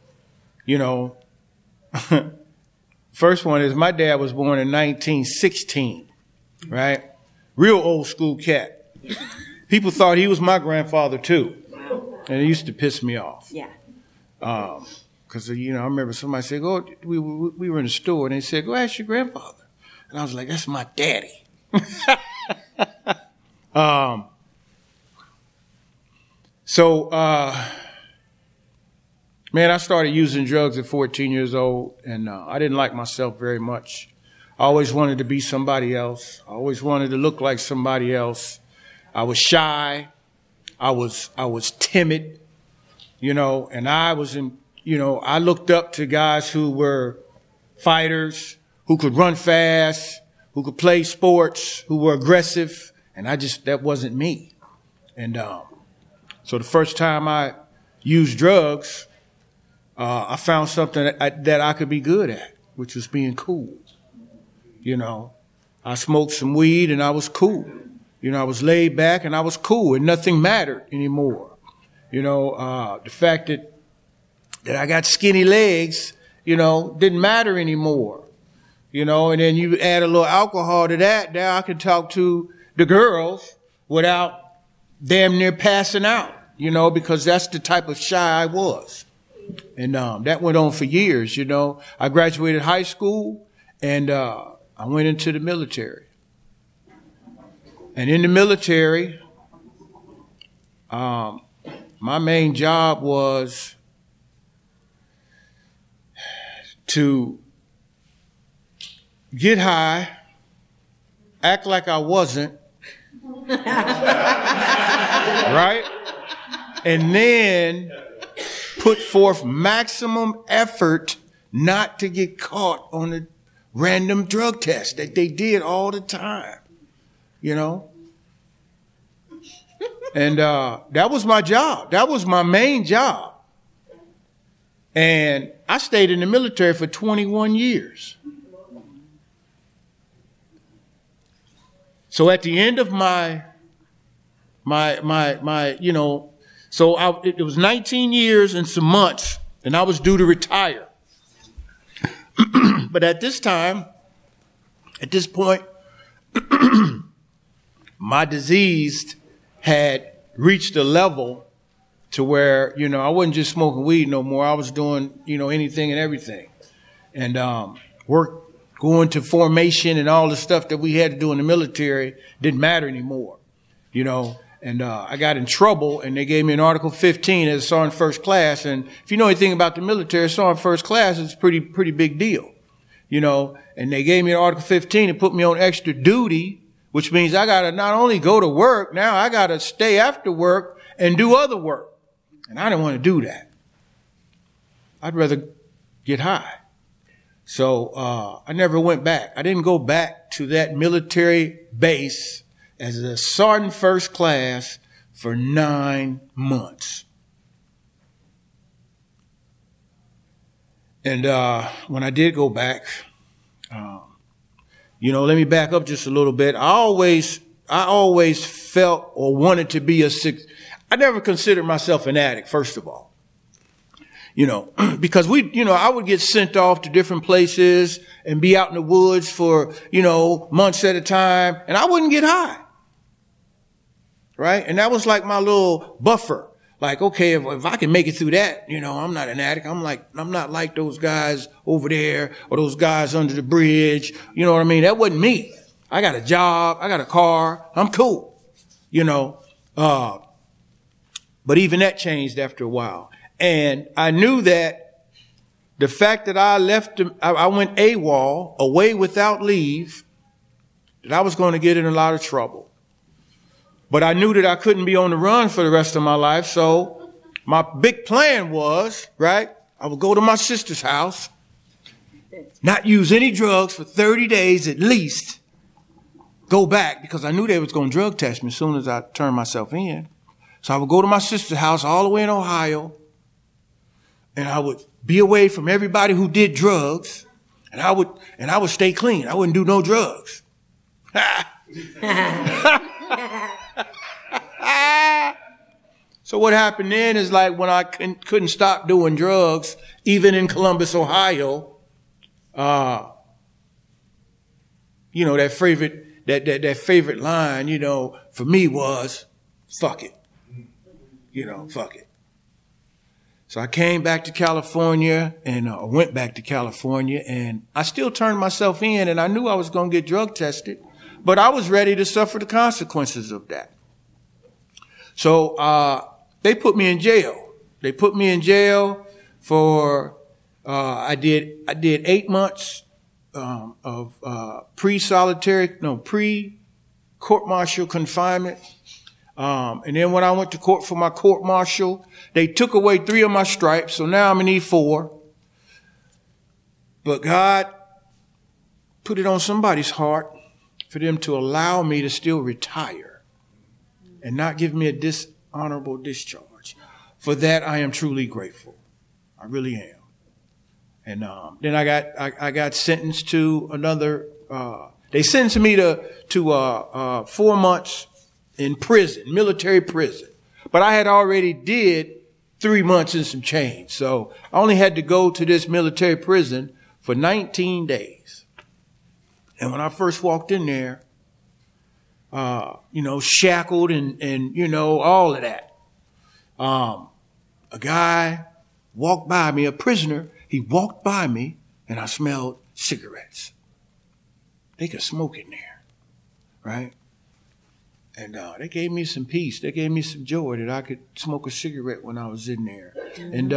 First one is my dad was born in 1916, right? Real old school cat. People thought he was my grandfather too. And it used to piss me off. Yeah. Because, I remember somebody said, we were in the store and they said, go ask your grandfather. And I was like, that's my daddy. Man, I started using drugs at 14 years old, and I didn't like myself very much. I always wanted to be somebody else. I always wanted to look like somebody else. I was shy. I was timid, and I looked up to guys who were fighters, who could run fast, who could play sports, who were aggressive, and that wasn't me. And so the first time I used drugs, I found something that I could be good at, which was being cool. I smoked some weed and I was cool. I was laid back and I was cool and nothing mattered anymore. The fact that I got skinny legs, didn't matter anymore. And then you add a little alcohol to that. Now I can talk to the girls without damn near passing out, because that's the type of shy I was. And that went on for years, I graduated high school and I went into the military. And in the military, my main job was to get high, act like I wasn't, right? And then put forth maximum effort not to get caught on a random drug test that they did all the time, And that was my job. That was my main job. And I stayed in the military for 21 years. So at the end of it was 19 years and some months, and I was due to retire. But at this point, my disease had reached a level to where, I wasn't just smoking weed no more. I was doing, anything and everything. And going to formation and all the stuff that we had to do in the military didn't matter anymore, And I got in trouble, and they gave me an Article 15 as a Sergeant First Class. And if you know anything about the military, Sergeant First Class is a pretty big deal, And they gave me an Article 15 and put me on extra duty, which means I got to not only go to work, now I got to stay after work and do other work. And I didn't want to do that. I'd rather get high. So I never went back. I didn't go back to that military base as a Sergeant First Class for 9 months. And when I did go back, let me back up just a little bit. I always felt or wanted to be I never considered myself an addict, first of all. Because I would get sent off to different places and be out in the woods for, months at a time, and I wouldn't get high. Right? And that was like my little buffer. Like, okay, if I can make it through that, I'm not an addict. I'm not like those guys over there or those guys under the bridge. You know what I mean? That wasn't me. I got a job. I got a car. I'm cool. But even that changed after a while. And I knew that the fact that I went AWOL, away without leave, that I was going to get in a lot of trouble. But I knew that I couldn't be on the run for the rest of my life. So my big plan was, right, I would go to my sister's house, not use any drugs for 30 days at least, go back, because I knew they was going to drug test me as soon as I turned myself in. So I would go to my sister's house all the way in Ohio, and I would be away from everybody who did drugs, and I would stay clean. I wouldn't do no drugs. So what happened then is, like, when I couldn't stop doing drugs, even in Columbus, Ohio, that favorite line, for me was, fuck it. Fuck it. So I came back to California and went back to California, and I still turned myself in, and I knew I was going to get drug tested. But I was ready to suffer the consequences of that. So they put me in jail. They put me in jail for I did 8 months of pre-court-martial confinement. And then when I went to court for my court-martial, they took away 3 of my stripes. So now I'm going to need 4. But God put it on somebody's heart for them to allow me to still retire and not give me a dishonorable discharge. For that, I am truly grateful. I really am. And then I got sentenced to another. They sentenced me to 4 months in prison, military prison. But I had already did 3 months and some change. So I only had to go to this military prison for 19 days. And when I first walked in there, shackled and all of that, a guy walked by me, a prisoner. He walked by me and I smelled cigarettes. They could smoke in there, right? And they gave me some peace. They gave me some joy that I could smoke a cigarette when I was in there. And,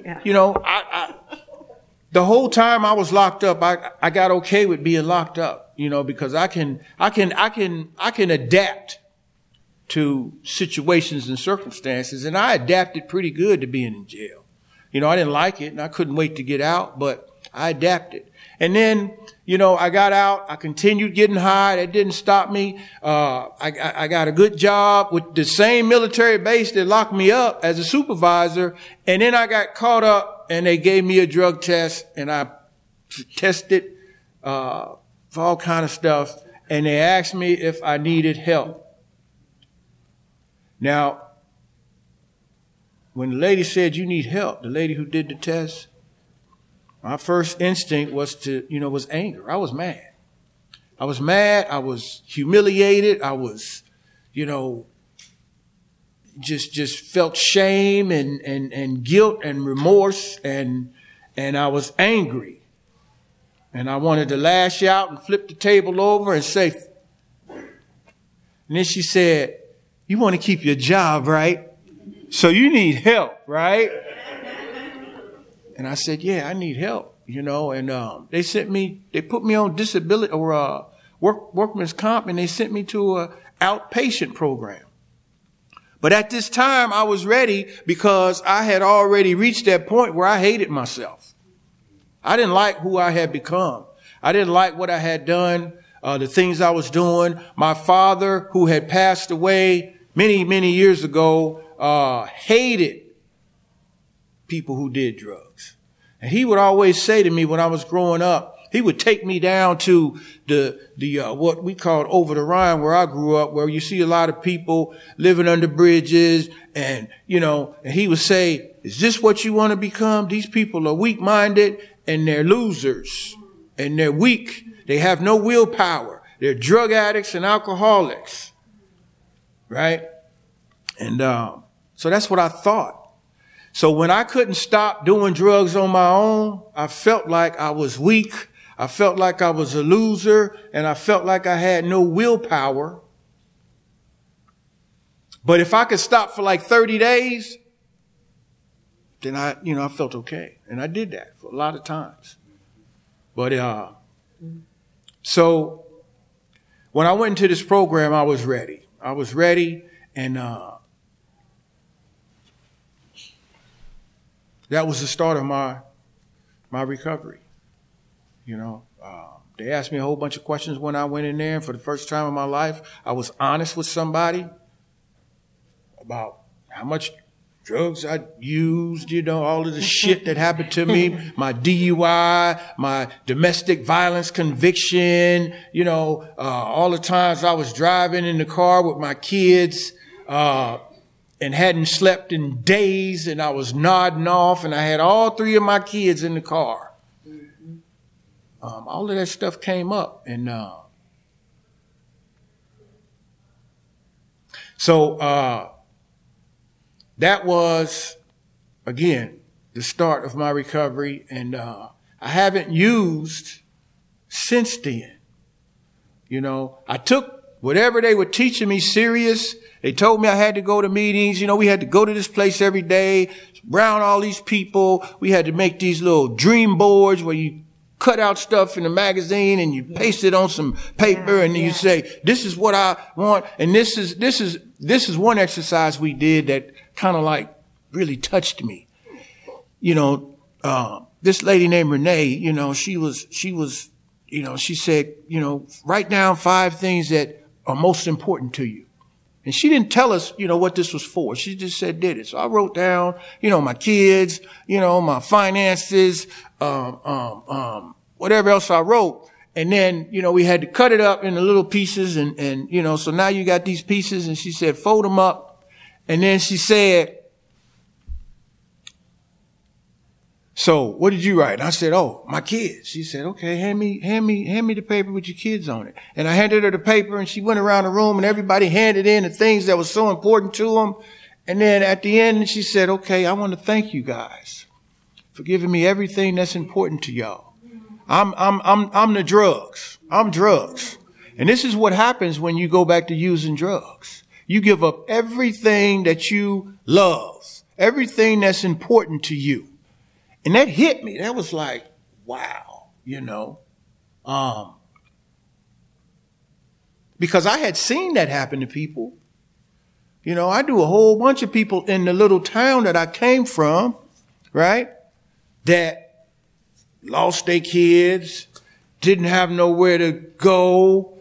the whole time I was locked up, I got okay with being locked up, because I can adapt to situations and circumstances. And I adapted pretty good to being in jail. I didn't like it and I couldn't wait to get out, but I adapted. And then, I got out. I continued getting high. That didn't stop me. I got a good job with the same military base that locked me up as a supervisor. And then I got caught up and they gave me a drug test and I tested for all kind of stuff. And they asked me if I needed help. Now, when the lady said, you need help, the lady who did the test, my first instinct was was anger. I was mad. I was humiliated. I was, just felt shame and guilt and remorse and I was angry. And I wanted to lash out and flip the table over and say, and then she said, you want to keep your job, right? So you need help, right? And I said, yeah, I need help, and they put me on disability or workman's comp, and they sent me to a outpatient program. But at this time, I was ready because I had already reached that point where I hated myself. I didn't like who I had become. I didn't like what I had done, the things I was doing. My father, who had passed away many, many years ago, hated people who did drugs. And he would always say to me when I was growing up, he would take me down to the what we called over the Rhine where I grew up, where you see a lot of people living under bridges and he would say, is this what you want to become? These people are weak-minded and they're losers and they're weak. They have no willpower. They're drug addicts and alcoholics. Right? And so that's what I thought. So when I couldn't stop doing drugs on my own, I felt like I was weak. I felt like I was a loser, and I felt like I had no willpower. But if I could stop for like 30 days, then I felt okay. And I did that for a lot of times. But so when I went into this program, I was ready. And that was the start of my recovery. They asked me a whole bunch of questions when I went in there. And for the first time in my life, I was honest with somebody about how much drugs I used, all of the shit that happened to me, my DUI, my domestic violence conviction, all the times I was driving in the car with my kids, and hadn't slept in days, and I was nodding off, and I had all 3 of my kids in the car. All of that stuff came up, and so that was, again, the start of my recovery, and I haven't used since then. You know, I took whatever they were teaching me serious. They told me I had to go to meetings. You know, we had to go to this place every day, around all these people. We had to make these little dream boards where you cut out stuff in the magazine and you paste it on some paper and you say, this is what I want. And this is one exercise we did that kind of like really touched me. You know, this lady named Renee, you know, she was, you know, she said, you know, write down 5 things that are most important to you. And she didn't tell us, you know, what this was for. She just said, did it. So I wrote down, you know, my kids, you know, my finances, whatever else I wrote. And then, you know, we had to cut it up into little pieces and, you know, so now you got these pieces and she said, fold them up. And then she said, so what did you write? And I said, oh, my kids. She said, okay, hand me the paper with your kids on it. And I handed her the paper and she went around the room and everybody handed in the things that was so important to them. And then at the end, she said, okay, I want to thank you guys for giving me everything that's important to y'all. I'm the drugs. I'm drugs. And this is what happens when you go back to using drugs. You give up everything that you love, everything that's important to you. And that hit me. That was like, wow, you know, because I had seen that happen to people. You know, I knew a whole bunch of people in the little town that I came from, right, that lost their kids, didn't have nowhere to go,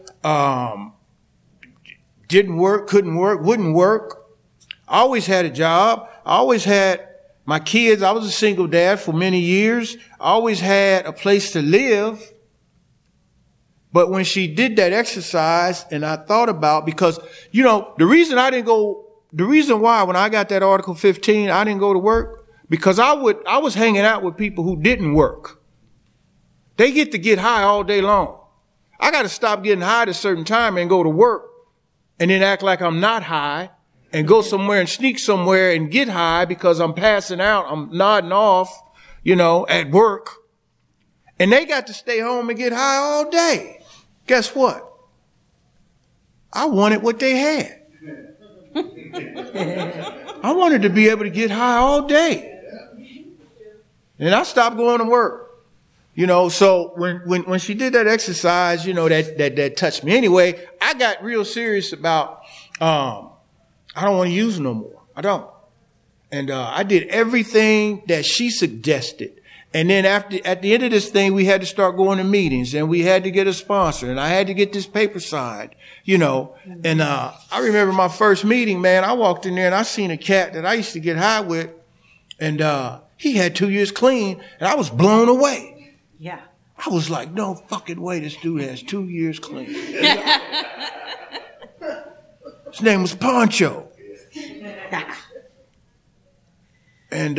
didn't work, couldn't work, wouldn't work. I always had a job. I always had my kids. I was a single dad for many years. I always had a place to live. But when she did that exercise and I thought about, because, you know, the reason why when I got that Article 15, I didn't go to work, because I was hanging out with people who didn't work. They get to get high all day long. I got to stop getting high at a certain time and go to work and then act like I'm not high and go somewhere and sneak somewhere and get high because I'm passing out. I'm nodding off, you know, at work. And they got to stay home and get high all day. Guess what? I wanted what they had. I wanted to be able to get high all day. And I stopped going to work. You know, so when she did that exercise, you know, that touched me. Anyway, I got real serious about, I don't want to use it no more. I don't. And I did everything that she suggested. And then at the end of this thing, we had to start going to meetings and we had to get a sponsor and I had to get this paper signed, you know. And I remember my first meeting, man, I walked in there and I seen a cat that I used to get high with and he had 2 years clean and I was blown away. Yeah. I was like, no fucking way this dude has 2 years clean. His name was Poncho. And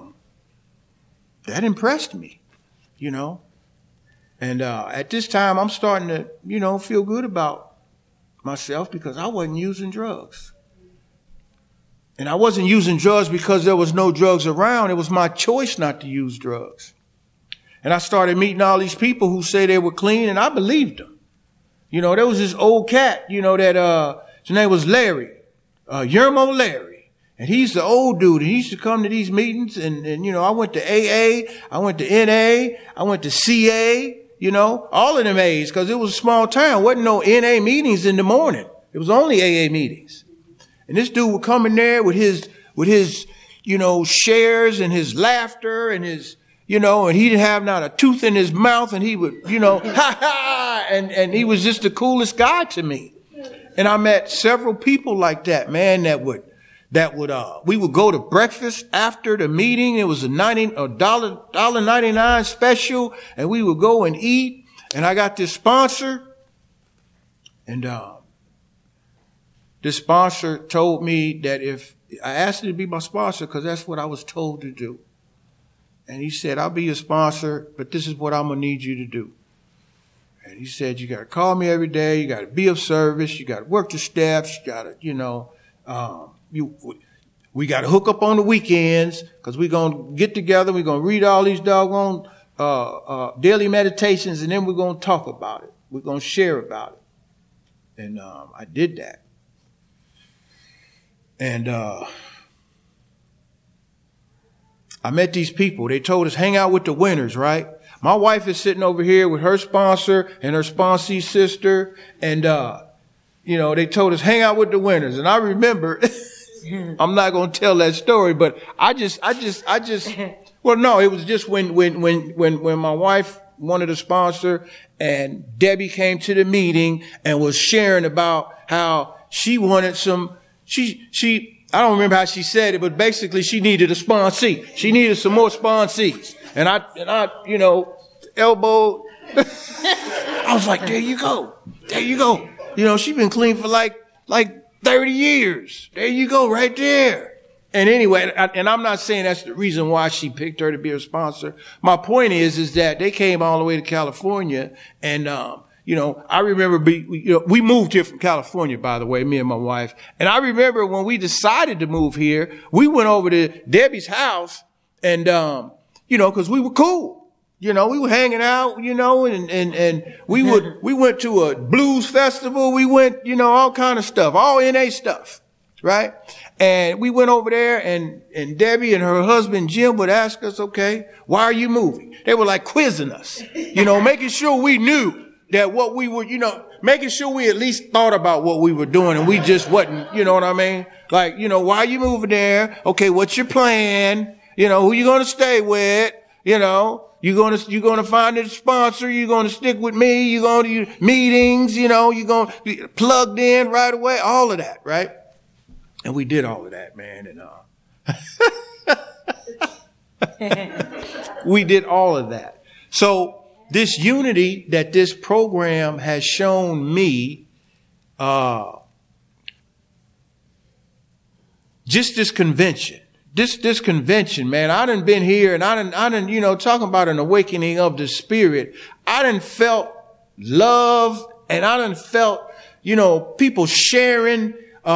that impressed me, you know. And at this time, I'm starting to, you know, feel good about myself because I wasn't using drugs. And I wasn't using drugs because there was no drugs around. It was my choice not to use drugs. And I started meeting all these people who say they were clean, and I believed them. You know, there was this old cat, you know, that his name was Larry, Yermo Larry. And he's the old dude. And he used to come to these meetings, and you know, I went to AA, I went to NA, I went to CA, you know, all of them A's, because it was a small town. Wasn't no NA meetings in the morning. It was only AA meetings. And this dude would come in there with his, you know, shares and his laughter and his, you know, and he didn't have not a tooth in his mouth, and he would, you know, ha ha, and he was just the coolest guy to me. And I met several people like that, man, we would go to breakfast after the meeting. It was a $1.99 special, and we would go and eat. And I got this sponsor, and this sponsor told me that if I asked him to be my sponsor, because that's what I was told to do. And he said, I'll be your sponsor, but this is what I'm going to need you to do. And he said, you got to call me every day. You got to be of service. You got to work the steps. You got to, you know, we got to hook up on the weekends because we're going to get together. We're going to read all these doggone daily meditations, and then we're going to talk about it. We're going to share about it. And I did that. And I met these people. They told us, hang out with the winners, right? My wife is sitting over here with her sponsor and her sponsee's sister. And, they told us, hang out with the winners. And I remember, I'm not going to tell that story, but well, no, it was just when my wife wanted a sponsor and Debbie came to the meeting and was sharing about how she wanted I don't remember how she said it, but basically she needed a sponsee. She needed some more sponsees. And I elbowed. I was like, there you go. There you go. She's been clean for like 30 years. There you go, right there. And anyway, and I'm not saying that's the reason why she picked her to be her sponsor. My point is that they came all the way to California. And, I remember we moved here from California, by the way, me and my wife. And I remember when we decided to move here, we went over to Debbie's house and, cause we were cool. We were hanging out, and we went to a blues festival. We went, all kind of stuff, all NA stuff, right? And we went over there and Debbie and her husband, Jim, would ask us, okay, why are you moving? They were like quizzing us, making sure we knew that what we were, making sure we at least thought about what we were doing and we just wasn't, you know what I mean? Like, why are you moving there? Okay, what's your plan? Who you going to stay with? You're going to find a sponsor. You're going to stick with me. You're going to meetings. You're going to be plugged in right away. All of that, right? And we did all of that, man. And we did all of that. So this unity that this program has shown me, just this convention. This convention, man, I done been here and I done, talking about an awakening of the spirit. I done felt love and I done felt, people sharing,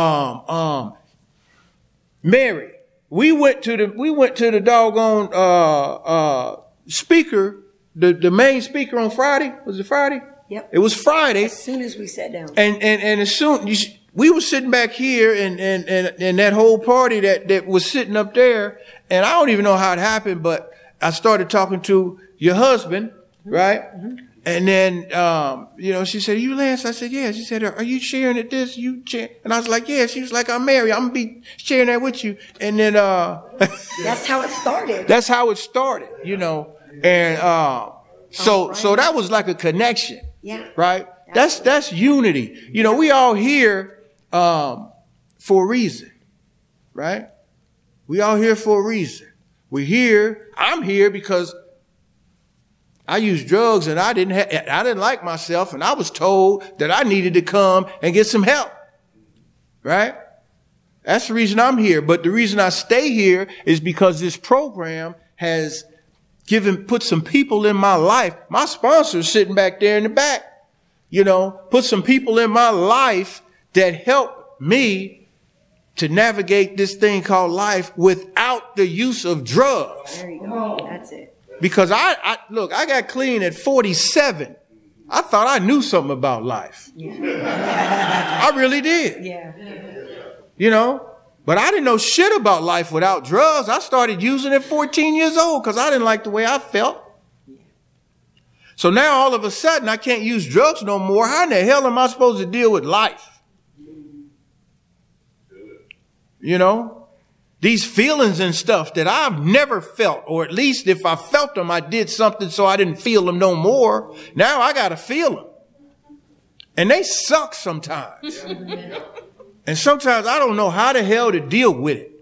Mary, we went to the doggone, speaker, the main speaker on Friday. Was it Friday? Yep. It was Friday. As soon as we sat down. And as soon, we were sitting back here and that whole party that was sitting up there. And I don't even know how it happened, but I started talking to your husband, right? Mm-hmm. And then, she said, you Lance? I said, yeah. She said, are you sharing at this? And I was like, yeah. She was like, I'm married. I'm going to be sharing that with you. And then, that's how it started. That's how it started, and, so that was like a connection. Yeah. Right? That's unity. We all here, for a reason, right? We all here for a reason. I'm here because I used drugs and I didn't like myself and I was told that I needed to come and get some help. Right? That's the reason I'm here. But the reason I stay here is because this program has put some people in my life. My sponsor's sitting back there in the back, put some people in my life that help me to navigate this thing called life without the use of drugs. There you go. That's it. Because I got clean at 47. I thought I knew something about life. Yeah. I really did. Yeah. But I didn't know shit about life without drugs. I started using it 14 years old because I didn't like the way I felt. Yeah. So now all of a sudden I can't use drugs no more. How in the hell am I supposed to deal with life? These feelings and stuff that I've never felt, or at least if I felt them, I did something so I didn't feel them no more. Now I got to feel them. And they suck sometimes. And sometimes I don't know how the hell to deal with it.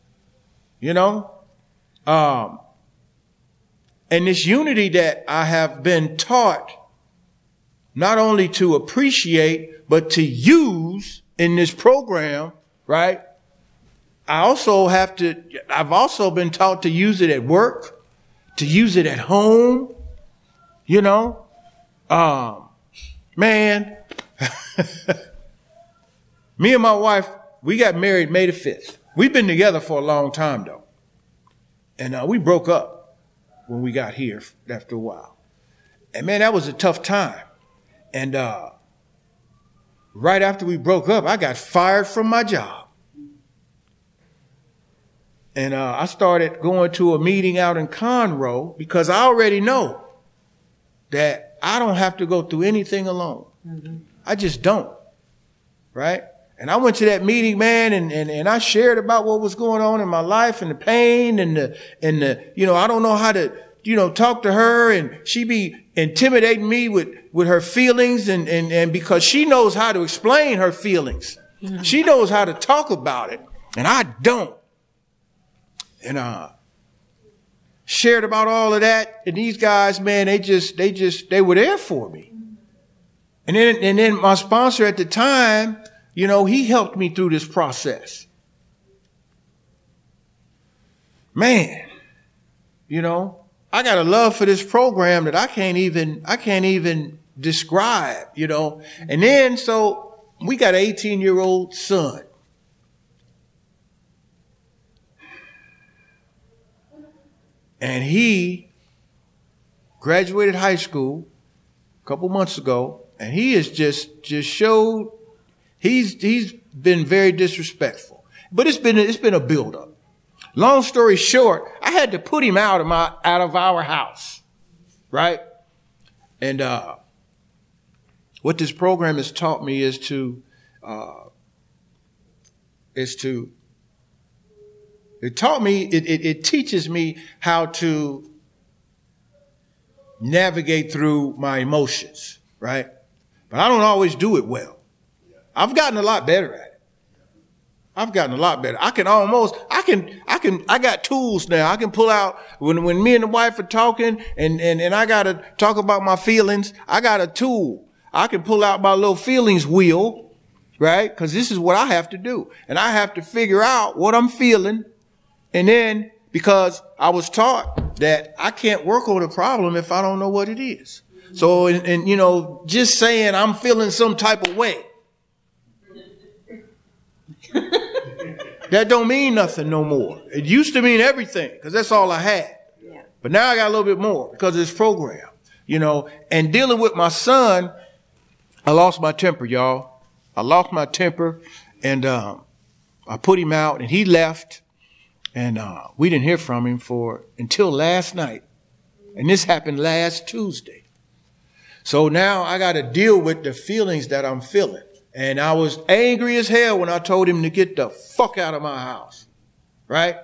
And this unity that I have been taught not only to appreciate, but to use in this program, right? I've also been taught to use it at work, to use it at home, man. Me and my wife, we got married May the 5th. We've been together for a long time though. And we broke up when we got here after a while. And man, that was a tough time. And right after we broke up, I got fired from my job. And I started going to a meeting out in Conroe because I already know that I don't have to go through anything alone. Mm-hmm. I just don't. Right? And I went to that meeting, man, and I shared about what was going on in my life and the pain and the I don't know how to, talk to her, and she be intimidating me with her feelings and because she knows how to explain her feelings. Mm-hmm. She knows how to talk about it, and I don't. And shared about all of that, and these guys, man, they were there for me. And then my sponsor at the time, he helped me through this process. Man, I got a love for this program that I can't even describe, And then so we got an 18-year-old son. And he graduated high school a couple months ago, and he has just showed he's been very disrespectful. But it's been a buildup. Long story short, I had to put him out of our house, right? And what this program has taught me is to It teaches me how to navigate through my emotions, right? But I don't always do it well. I've gotten a lot better at it. I got tools now. I can pull out when me and the wife are talking and I got to talk about my feelings. I got a tool. I can pull out my little feelings wheel, right? Because this is what I have to do. And I have to figure out what I'm feeling. And then, because I was taught that I can't work on a problem if I don't know what it is. So, just saying I'm feeling some type of way, that don't mean nothing no more. It used to mean everything, because that's all I had. Yeah. But now I got a little bit more because of this program, And dealing with my son, I lost my temper, y'all. I lost my temper, and I put him out, and he left. And we didn't hear from him until last night. And this happened last Tuesday. So now I got to deal with the feelings that I'm feeling. And I was angry as hell when I told him to get the fuck out of my house. Right?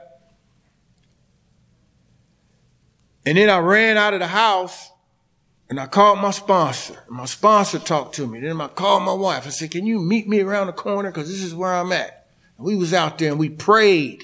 And then I ran out of the house and I called my sponsor. My sponsor talked to me. Then I called my wife. I said, can you meet me around the corner? Because this is where I'm at. And we was out there and we prayed.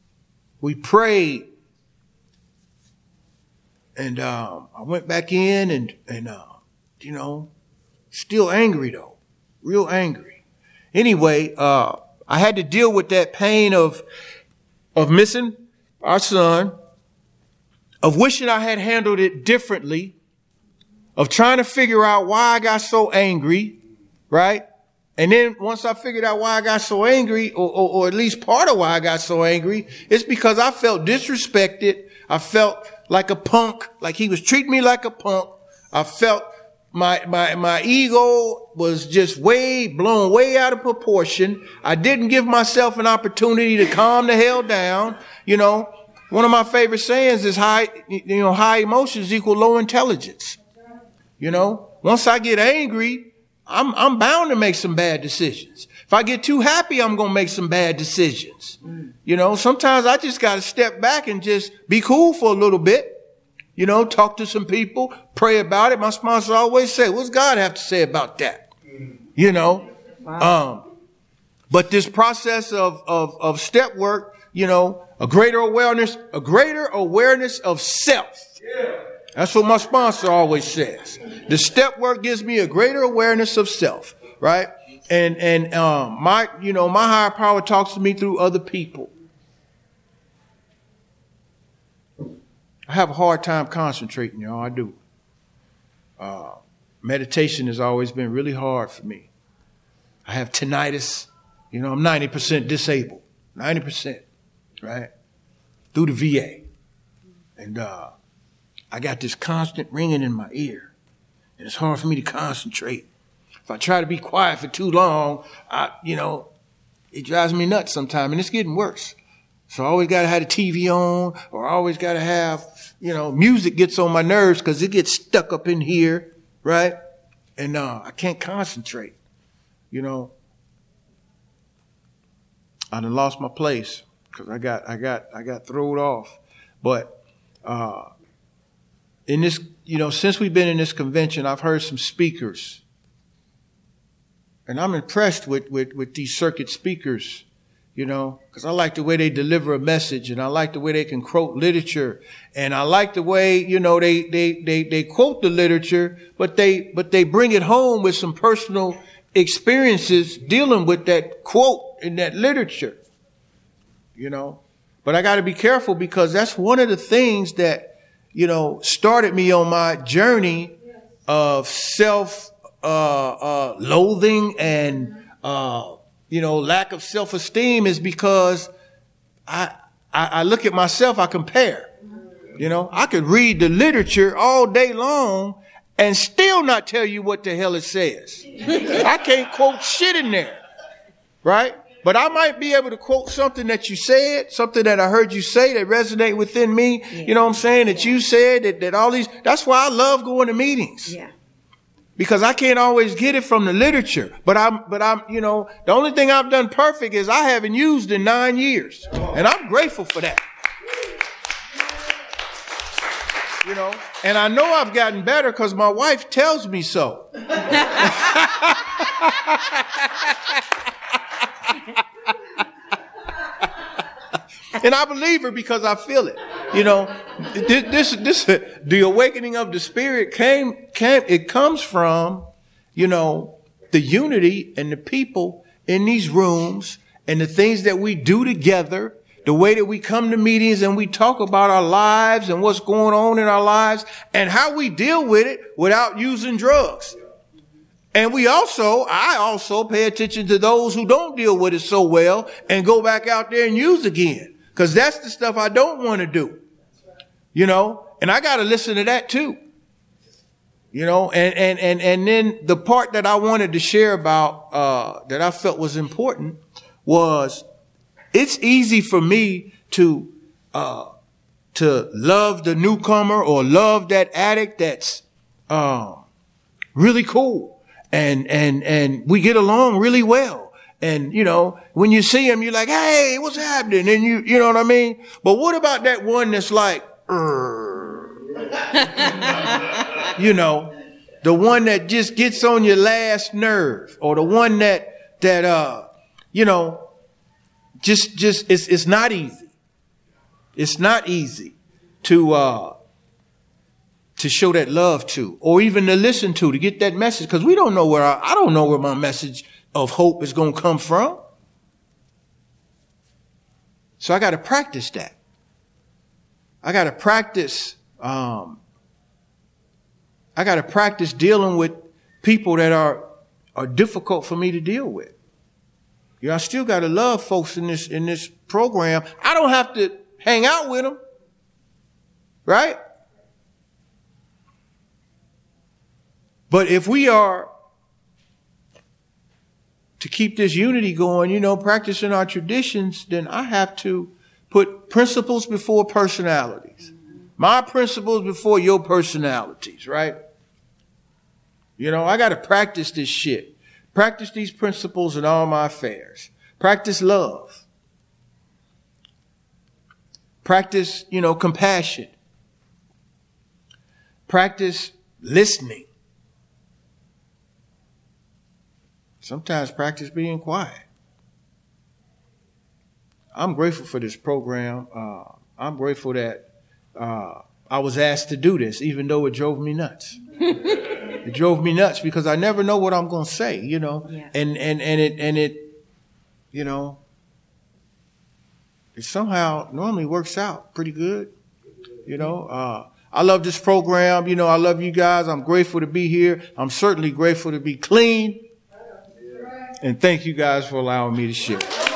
And I went back in and still angry though, real angry. Anyway, I had to deal with that pain of missing our son, of wishing I had handled it differently, of trying to figure out why I got so angry, right? And then once I figured out why I got so angry, or at least part of why I got so angry, it's because I felt disrespected. I felt like a punk, like he was treating me like a punk. I felt my ego was just blown way out of proportion. I didn't give myself an opportunity to calm the hell down. One of my favorite sayings is high emotions equal low intelligence. Once I get angry, I'm bound to make some bad decisions. If I get too happy, I'm going to make some bad decisions. Sometimes I just got to step back and just be cool for a little bit. Talk to some people, pray about it. My sponsor always said, what's God have to say about that? Wow. But this process of step work, a greater awareness of self. Yeah. That's what my sponsor always says. The step work gives me a greater awareness of self, right? And my higher power talks to me through other people. I have a hard time concentrating, y'all. I do. Meditation has always been really hard for me. I have tinnitus. I'm 90% disabled. 90%, right? Through the VA. And I got this constant ringing in my ear. And it's hard for me to concentrate. If I try to be quiet for too long, it drives me nuts sometimes, and it's getting worse. So I always got to have the TV on, or I always got to have, music gets on my nerves because it gets stuck up in here, right? And I can't concentrate, I done lost my place because I got thrown off. But in this, since we've been in this convention, I've heard some speakers, and I'm impressed with these circuit speakers, because I like the way they deliver a message, and I like the way they can quote literature, and I like the way, they quote the literature, but they bring it home with some personal experiences dealing with that quote in that literature, But I got to be careful because that's one of the things that, started me on my journey of loathing and, lack of self-esteem is because I look at myself, I compare. I could read the literature all day long and still not tell you what the hell it says. I can't quote shit in there, right? But I might be able to quote something that you said, something that I heard you say that resonate within me. Yeah. You know what I'm saying? That you said that all these, that's why I love going to meetings. Yeah. Because I can't always get it from the literature. But I'm, the only thing I've done perfect is I haven't used in 9 years. And I'm grateful for that. And I know I've gotten better because my wife tells me so. And I believe her because I feel it. The awakening of the spirit it comes from, the unity and the people in these rooms and the things that we do together, the way that we come to meetings and we talk about our lives and what's going on in our lives and how we deal with it without using drugs. And I also pay attention to those who don't deal with it so well and go back out there and use again. Because that's the stuff I don't want to do. And I got to listen to that too. And then the part that I wanted to share about, that I felt was important was it's easy for me to love the newcomer or love that addict that's, really cool. And we get along really well. And, when you see him, you're like, hey, what's happening? And you know what I mean? But what about that one that's like, the one that just gets on your last nerve, or the one that it's not easy. It's not easy to show that love to, or even to listen to get that message. Cause we don't know I don't know where my message of hope is going to come from. So I got to practice that. I got to practice dealing with people that are difficult for me to deal with. I still got to love folks in this program. I don't have to hang out with them. Right? But if we are to keep this unity going, practicing our traditions, then I have to put principles before personalities. My principles before your personalities, right? I got to practice this shit. Practice these principles in all my affairs. Practice love. Practice, compassion. Practice listening. Sometimes practice being quiet. I'm grateful for this program. I'm grateful that I was asked to do this, even though it drove me nuts. It drove me nuts because I never know what I'm going to say, Yeah. And it it somehow normally works out pretty good, I love this program. I love you guys. I'm grateful to be here. I'm certainly grateful to be clean. And thank you guys for allowing me to share.